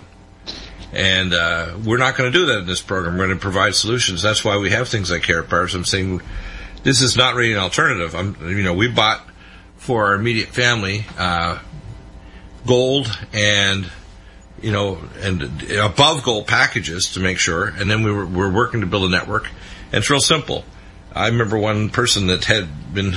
And uh, we're not going to do that in this program. We're going to provide solutions. That's why we have things like carrot bars. I'm saying this is not really an alternative. I'm, you know, we bought for our immediate family uh, gold and, you know, and above gold packages to make sure. And then we were, we're working to build a network. And it's real simple. I remember one person that had been,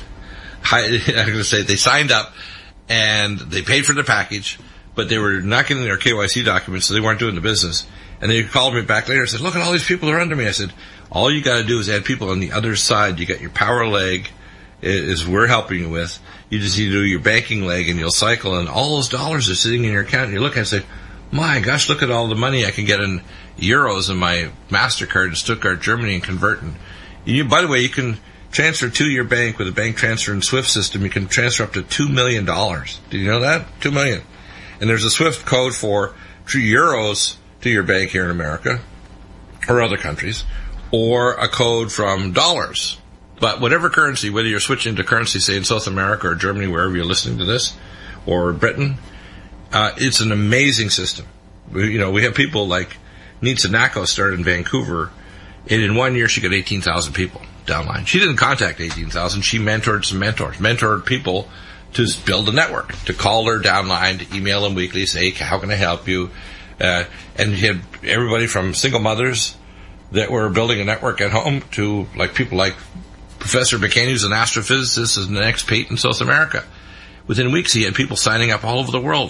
I'm going to say, they signed up and they paid for the package, but they were not getting their K Y C documents, so they weren't doing the business. And they called me back later and said, look at all these people that are under me. I said, all you got to do is add people on the other side. You got your power leg, is we're helping you with. You just need to do your banking leg, and you'll cycle, and all those dollars are sitting in your account. And you look and say, my gosh, look at all the money I can get in euros in my MasterCard in Stuttgart, Germany, and convert. And you, by the way, you can transfer to your bank with a bank transfer and SWIFT system. You can transfer up to two million dollars. Did you know that? two million dollars. And there's a SWIFT code for two euros to your bank here in America or other countries, or a code from dollars. But whatever currency, whether you're switching to currency, say in South America or Germany, wherever you're listening to this, or Britain, uh, it's an amazing system. We, you know, we have people like Nitsa Nako started in Vancouver, and in one year she got eighteen thousand people downline. She didn't contact eighteen thousand. She mentored some mentors, mentored people to build a network, to call her downline, to email them weekly, say, how can I help you? Uh, and he had everybody from single mothers that were building a network at home to like people like Professor McCain, who's an astrophysicist, is an expat in South America. Within weeks, he had people signing up all over the world.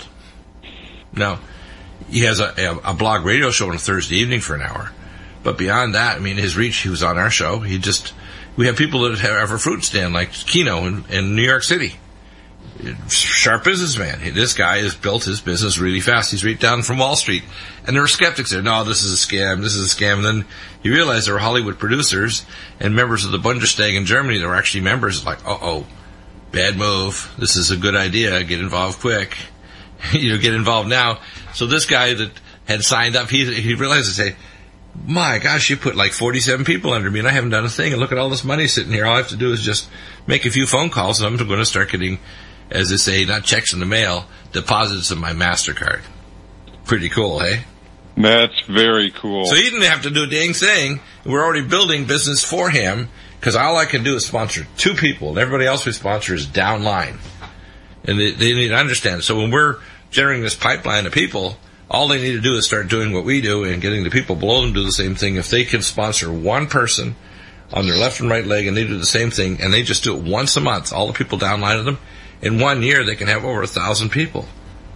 Now, he has a, a blog radio show on a Thursday evening for an hour. But beyond that, I mean, his reach, he was on our show. He just, we have people that have a fruit stand like Kino in, in New York City. sharp businessman. This guy has built his business really fast. He's right down from Wall Street. And there were skeptics there. No, this is a scam. This is a scam. And then he realized there were Hollywood producers and members of the Bundestag in Germany that were actually members. Like, uh-oh, bad move. This is a good idea. Get involved quick. you know, get involved now. So this guy that had signed up, he, he realized and say, my gosh, you put like forty-seven people under me and I haven't done a thing. And look at all this money sitting here. All I have to do is just make a few phone calls and I'm going to start getting, as they say, not checks in the mail, deposits of my MasterCard. Pretty cool, hey? That's very cool. So he didn't have to do a dang thing. We're already building business for him because all I can do is sponsor two people and everybody else we sponsor is downline. And they, they need to understand. So when we're generating this pipeline of people, all they need to do is start doing what we do and getting the people below them to do the same thing. If they can sponsor one person on their left and right leg and they do the same thing and they just do it once a month, all the people downline of them, in one year they can have over a thousand people.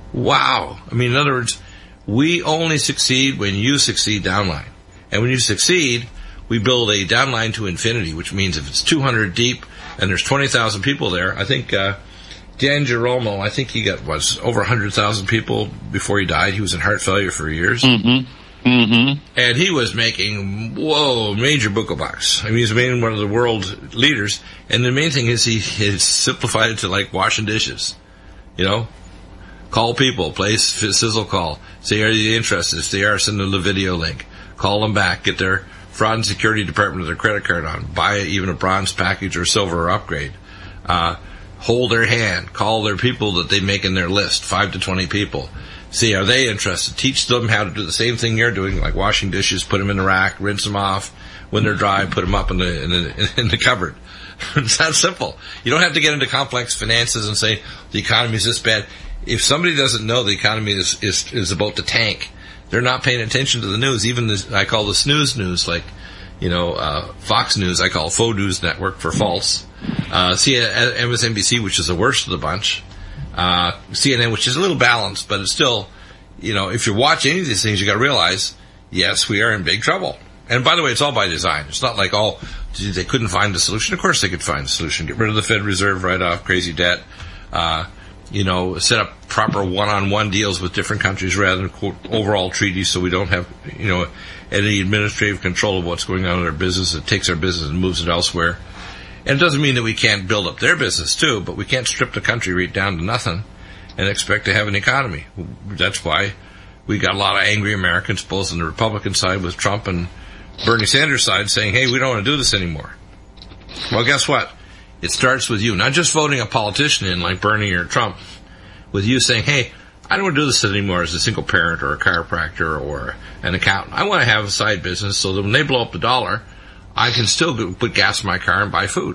Wow. I mean, in other words, we only succeed when you succeed downline. And when you succeed, we build a downline to infinity, which means if it's two hundred deep and there's twenty thousand people there, I think, uh, Dan Geromo, I think he got, was over one hundred thousand people before he died. He was in heart failure for years. Mm-hmm. Mm-hmm. And he was making, whoa, major buco bucks. I mean, he's made one of the world leaders. And the main thing is he has simplified it to like washing dishes. You know? Call people, place sizzle call. Say, are you interested? If they are, send them the video link. Call them back. Get their fraud and security department of their credit card on. Buy even a bronze package or silver or upgrade. Uh, hold their hand. Call their people that they make in their list, five to twenty people. See, are they interested? Teach them how to do the same thing you're doing, like washing dishes, put them in the rack, rinse them off. When they're dry, put them up in the, in the, in the cupboard. It's that simple. You don't have to get into complex finances and say, the economy is this bad. If somebody doesn't know the economy is, is, is about to tank, they're not paying attention to the news. Even this, I call the snooze news, like, you know, uh, Fox News, I call faux news network for false. Uh, C N N B C, which is the worst of the bunch. Uh, C N N, which is a little balanced, but it's still, you know, if you're watching any of these things, you gotta realize, yes, we are in big trouble. And by the way, it's all by design. It's not like, oh, they couldn't find the solution. Of course they could find the solution. Get rid of the Fed Reserve, write off crazy debt, uh, you know, set up proper one-on-one deals with different countries rather than quote overall treaties so we don't have, you know, any administrative control of what's going on in our business. It takes our business and moves it elsewhere. And it doesn't mean that we can't build up their business too, but we can't strip the country right down to nothing and expect to have an economy. That's why we got a lot of angry Americans, both on the Republican side with Trump and Bernie Sanders' side, saying, hey, we don't want to do this anymore. Well, guess what? It starts with you, not just voting a politician in like Bernie or Trump, with you saying, hey, I don't want to do this anymore as a single parent or a chiropractor or an accountant. I want to have a side business so that when they blow up the dollar, I can still go put gas in my car and buy food.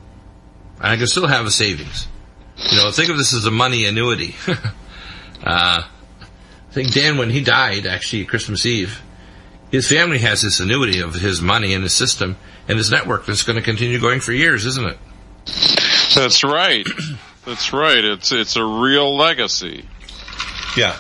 And I can still have a savings. You know, think of this as a money annuity. uh, I think Dan, when he died, actually, Christmas Eve, his family has this annuity of his money in his system and his network that's going to continue going for years, isn't it? That's right. That's right. It's it's a real legacy. Yeah.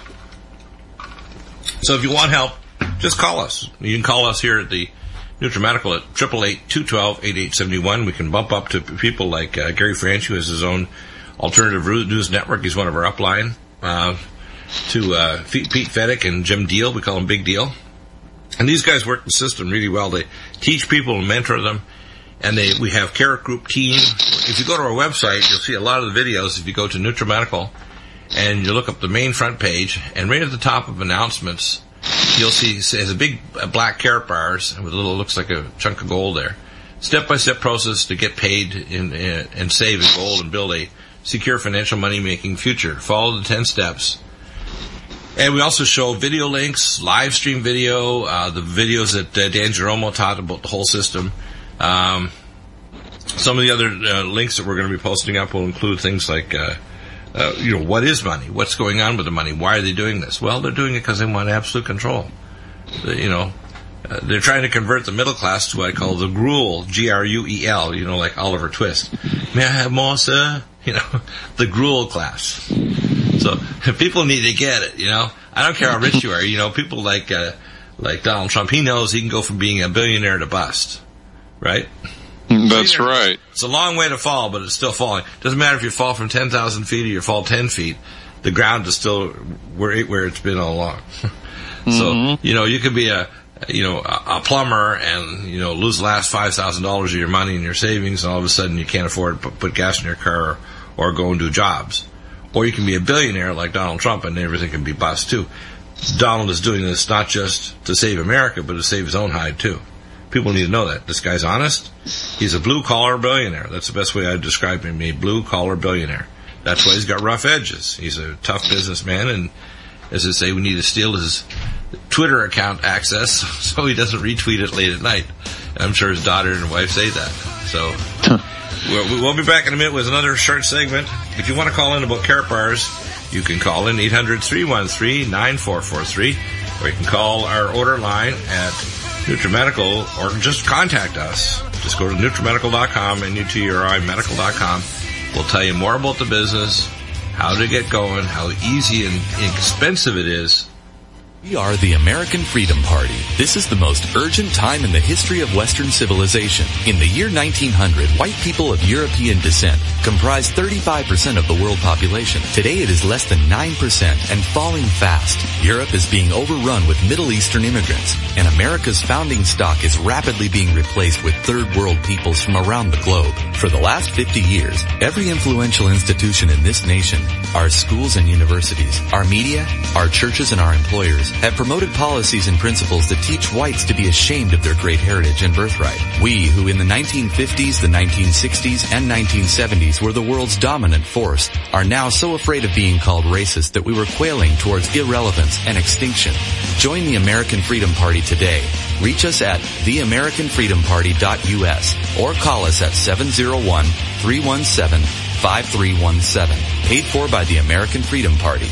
So if you want help, just call us. You can call us here at the NutriMedical at eight eight eight, two one two, eight eight seven one. We can bump up to people like uh, Gary Franch, who has his own alternative news network. He's one of our upline. Uh, to uh, Pete Fedek and Jim Deal. We call him Big Deal. And these guys work the system really well. They teach people and mentor them. And they, we have Carrot Group team. If you go to our website, you'll see a lot of the videos. If you go to NutriMedical and you look up the main front page, and right at the top of announcements, you'll see it has a big a black carrot bars with a little, looks like a chunk of gold there. Step-by-step process to get paid in, in, and save in gold and build a secure financial money-making future. Follow the ten steps. And we also show video links, live stream video, uh, the videos that uh, Dan Geromo taught about the whole system. Um, some of the other uh, links that we're going to be posting up will include things like, uh, uh, you know, what is money? What's going on with the money? Why are they doing this? Well, they're doing it because they want absolute control. The, you know, uh, they're trying to convert the middle class to what I call the gruel, G R U E L, you know, like Oliver Twist. May I have more, sir? You know, the gruel class. So people need to get it, you know. I don't care how rich you are. You know, people like uh, like Donald Trump, he knows he can go from being a billionaire to bust, right? That's right. It's a long way to fall, but it's still falling. Doesn't matter if you fall from ten thousand feet or you fall ten feet. The ground is still where, where it's been all along. Mm-hmm. So, you know, you could be a, you know, a, a plumber and, you know, lose the last five thousand dollars of your money and your savings, and all of a sudden you can't afford to put, put gas in your car or, or go and do jobs. Or you can be a billionaire like Donald Trump and everything can be bust too. Donald is doing this not just to save America, but to save his own hide too. People need to know that. This guy's honest. He's a blue-collar billionaire. That's the best way I'd describe him, a blue-collar billionaire. That's why he's got rough edges. He's a tough businessman, and as I say, we need to steal his Twitter account access so he doesn't retweet it late at night. I'm sure his daughter and wife say that. So we'll, we'll be back in a minute with another short segment. If you want to call in about carrot bars, you can call in eight hundred, three one three, nine four four three, or you can call our order line at NutriMedical, or just contact us. Just go to NutriMedical dot com, N U T R I medical dot com. We'll tell you more about the business, how to get going, how easy and inexpensive it is. We are the American Freedom Party. This is the most urgent time in the history of Western civilization. In the year nineteen hundred, white people of European descent comprised thirty-five percent of the world population. Today it is less than nine percent and falling fast. Europe is being overrun with Middle Eastern immigrants, and America's founding stock is rapidly being replaced with third world peoples from around the globe. For the last fifty years, every influential institution in this nation, our schools and universities, our media, our churches, and our employers have promoted policies and principles that teach whites to be ashamed of their great heritage and birthright. We, who in the nineteen fifties, the nineteen sixties, and nineteen seventies were the world's dominant force, are now so afraid of being called racist that we were quailing towards irrelevance and extinction. Join the American Freedom Party today. Reach us at the american freedom party dot U S or call us at seven oh one, three one seven, five three one seven. Paid for by the American Freedom Party.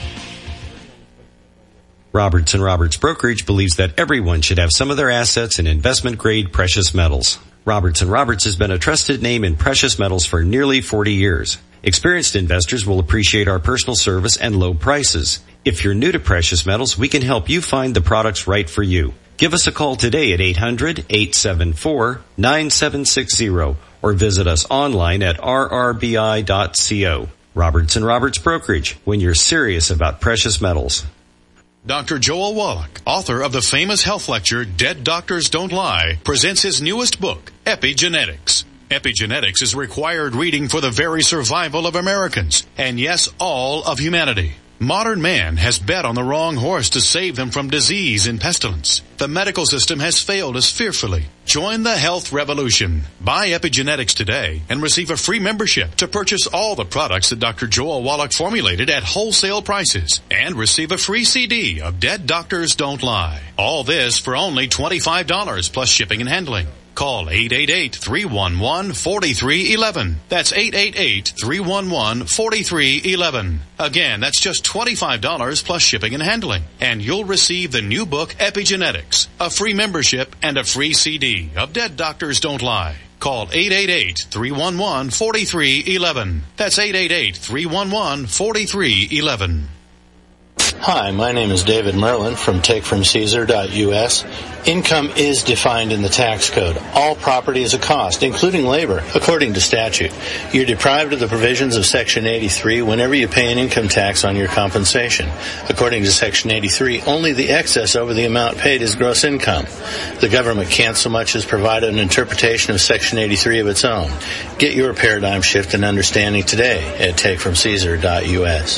Roberts and Roberts Brokerage believes that everyone should have some of their assets in investment-grade precious metals. Roberts and Roberts has been a trusted name in precious metals for nearly forty years. Experienced investors will appreciate our personal service and low prices. If you're new to precious metals, we can help you find the products right for you. Give us a call today at eight hundred, eight seven four, nine seven six zero or visit us online at r r b i dot co. Roberts and Roberts Brokerage, when you're serious about precious metals. Doctor Joel Wallach, author of the famous health lecture, Dead Doctors Don't Lie, presents his newest book, Epigenetics. Epigenetics is required reading for the very survival of Americans, and yes, all of humanity. Modern man has bet on the wrong horse to save them from disease and pestilence. The medical system has failed us fearfully. Join the health revolution. Buy Epigenetics today and receive a free membership to purchase all the products that Doctor Joel Wallach formulated at wholesale prices, and receive a free C D of Dead Doctors Don't Lie. All this for only twenty-five dollars plus shipping and handling. Call eight eight eight, three one one, four three one one. That's eight eight eight, three one one, four three one one. Again, that's just twenty-five dollars plus shipping and handling. And you'll receive the new book, Epigenetics, a free membership, and a free C D of Dead Doctors Don't Lie. Call eight eight eight, three one one, four three one one. That's eight eight eight, three one one, four three one one. Hi, my name is David Merlin from take from caesar dot U S. Income is defined in the tax code. All property is a cost, including labor, according to statute. You're deprived of the provisions of Section eighty-three whenever you pay an income tax on your compensation. According to Section eighty-three, only the excess over the amount paid is gross income. The government can't so much as provide an interpretation of Section eighty-three of its own. Get your paradigm shift and understanding today at take from caesar dot U S.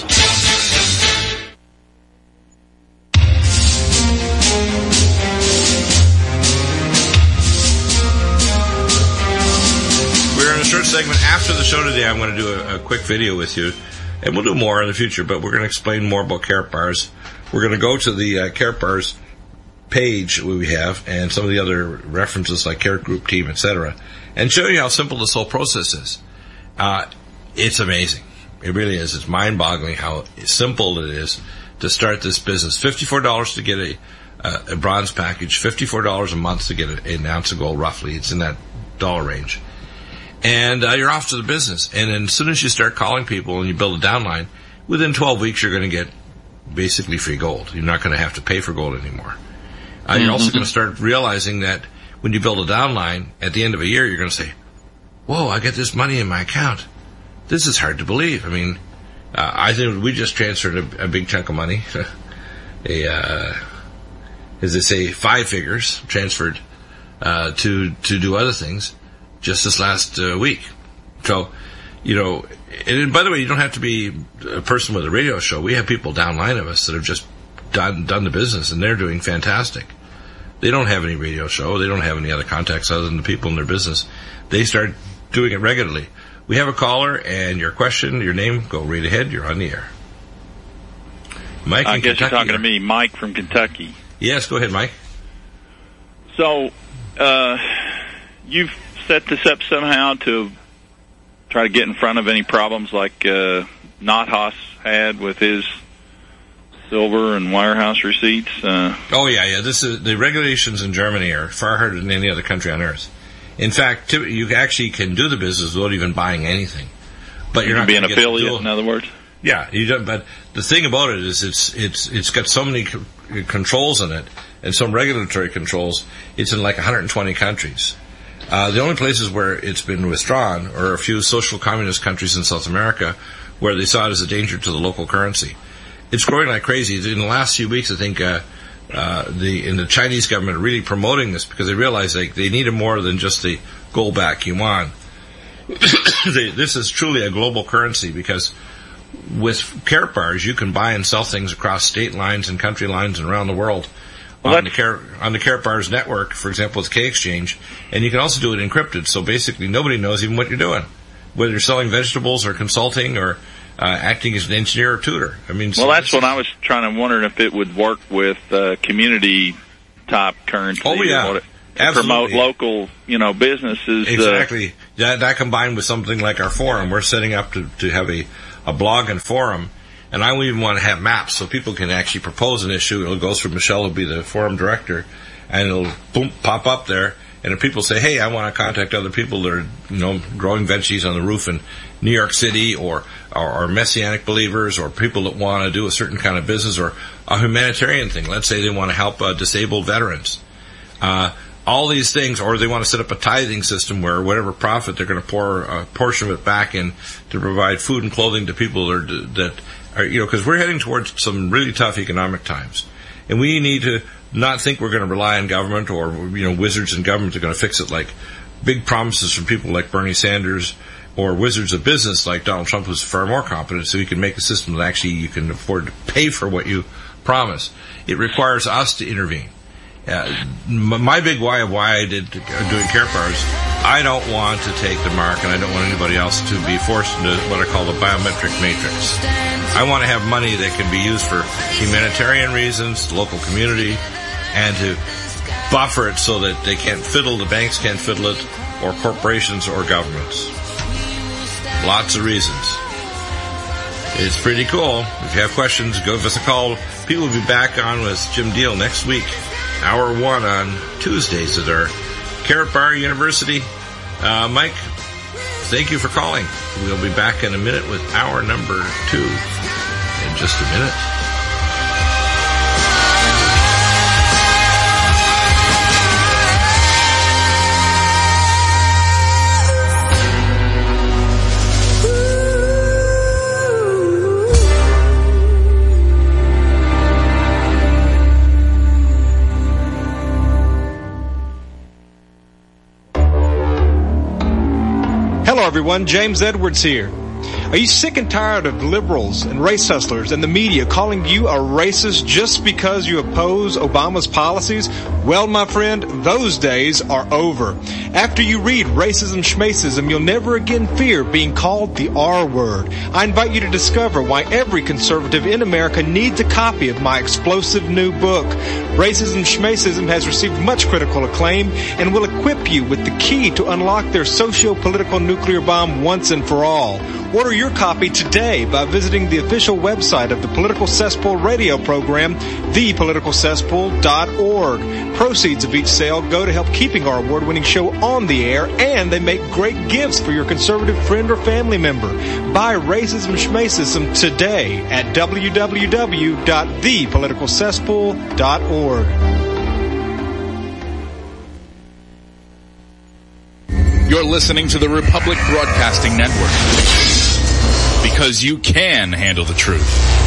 Short segment after the show today. I'm going to do a, a quick video with you, and we'll do more in the future, but we're going to explain more about carrot bars. We're going to go to the uh, carrot bars page we have and some of the other references like Carrot Group Team, et cetera, and show you how simple this whole process is. Uh, it's amazing. It really is. It's mind-boggling how simple it is to start this business. fifty-four dollars to get a, a, a bronze package, fifty-four dollars a month to get a, an ounce of gold, roughly. It's in that dollar range. And uh, you're off to the business. And then as soon as you start calling people and you build a downline, within twelve weeks you're going to get basically free gold. You're not going to have to pay for gold anymore. Uh, mm-hmm. You're also going to start realizing that when you build a downline, at the end of a year, you're going to say, whoa, I get this money in my account. This is hard to believe. I mean, uh, I think we just transferred a, a big chunk of money, a, uh, as they say, five figures transferred, uh, to, to do other things just this last uh, week. So, you know, and by the way, you don't have to be a person with a radio show. We have people downline of us that have just done, done the business, and they're doing fantastic. They don't have any radio show. They don't have any other contacts other than the people in their business. They start doing it regularly. We have a caller, and your question, your name, go right ahead. You're on the air. Mike in I guess Kentucky, you're talking to me, Mike from Kentucky. Yes, go ahead, Mike. So, uh, you've set this up somehow to try to get in front of any problems like uh, Nothaus had with his silver and wirehouse receipts? Uh, oh, yeah, yeah. This is, the regulations in Germany are far harder than any other country on earth. In fact, you actually can do the business without even buying anything. But you you're can not be an gonna affiliate, get in other words? Yeah, you don't, but the thing about it is it's it's it's got so many c- controls in it and some regulatory controls. It's in like one hundred twenty countries. Uh, the only places where it's been withdrawn are a few social communist countries in South America where they saw it as a danger to the local currency. It's growing like crazy. In the last few weeks, I think uh, uh, the in the Chinese government are really promoting this because they realize they, they needed more than just the gold-backed yuan. they, this is truly a global currency because with Karatbars, you can buy and sell things across state lines and country lines and around the world. Well, on the Car- on the Karatbars network, for example, with K-Exchange, and you can also do it encrypted, so basically nobody knows even what you're doing, whether you're selling vegetables or consulting or uh, acting as an engineer or tutor. I mean, well, that's what I was trying to wonder if it would work with uh, community-type currency. Oh, yeah. Or to promote local, you know, businesses. Exactly. Uh, that, that combined with something like our forum, we're setting up to, to have a, a blog and forum. And I even want to have maps so people can actually propose an issue. It'll go through Michelle, who'll be the forum director, and it'll boom, pop up there. And if people say, hey, I want to contact other people that are, you know, growing veggies on the roof in New York City or, or, or Messianic believers or people that want to do a certain kind of business or a humanitarian thing. Let's say they want to help uh, disabled veterans. Uh, all these things, or they want to set up a tithing system where whatever profit they're going to pour a portion of it back in to provide food and clothing to people that are, that are, you know, because we're heading towards some really tough economic times. And we need to not think we're going to rely on government or, you know, wizards in government are going to fix it, like big promises from people like Bernie Sanders or wizards of business like Donald Trump, who's far more competent, so he can make a system that actually you can afford to pay for what you promise. It requires us to intervene. Uh, my big why of why I did uh, doing Karatbars, I don't want to take the mark, and I don't want anybody else to be forced into what I call the biometric matrix. I want to have money that can be used for humanitarian reasons, local community, and to buffer it so that they can't fiddle, the banks can't fiddle it, or corporations or governments. Lots of reasons. It's pretty cool. If you have questions, give us a call. People will be back on with Jim Deal next week. Hour one on Tuesdays at our Karatbar University. Uh, Mike, thank you for calling. We'll be back in a minute with hour number two in just a minute. Hello everyone, James Edwards here. Are you sick and tired of liberals and race hustlers and the media calling you a racist just because you oppose Obama's policies? Well, my friend, those days are over. After you read Racism Schmacism, you'll never again fear being called the R word. I invite you to discover why every conservative in America needs a copy of my explosive new book. Racism Schmacism has received much critical acclaim and will equip you with the key to unlock their socio-political nuclear bomb once and for all. Order your copy today by visiting the official website of the Political Cesspool radio program, the political cesspool dot org. Proceeds of each sale go to help keeping our award-winning show on the air, and they make great gifts for your conservative friend or family member. Buy Racism Schmacism today at w w w dot the political cesspool dot org. You're listening to the Republic Broadcasting Network. Because you can handle the truth.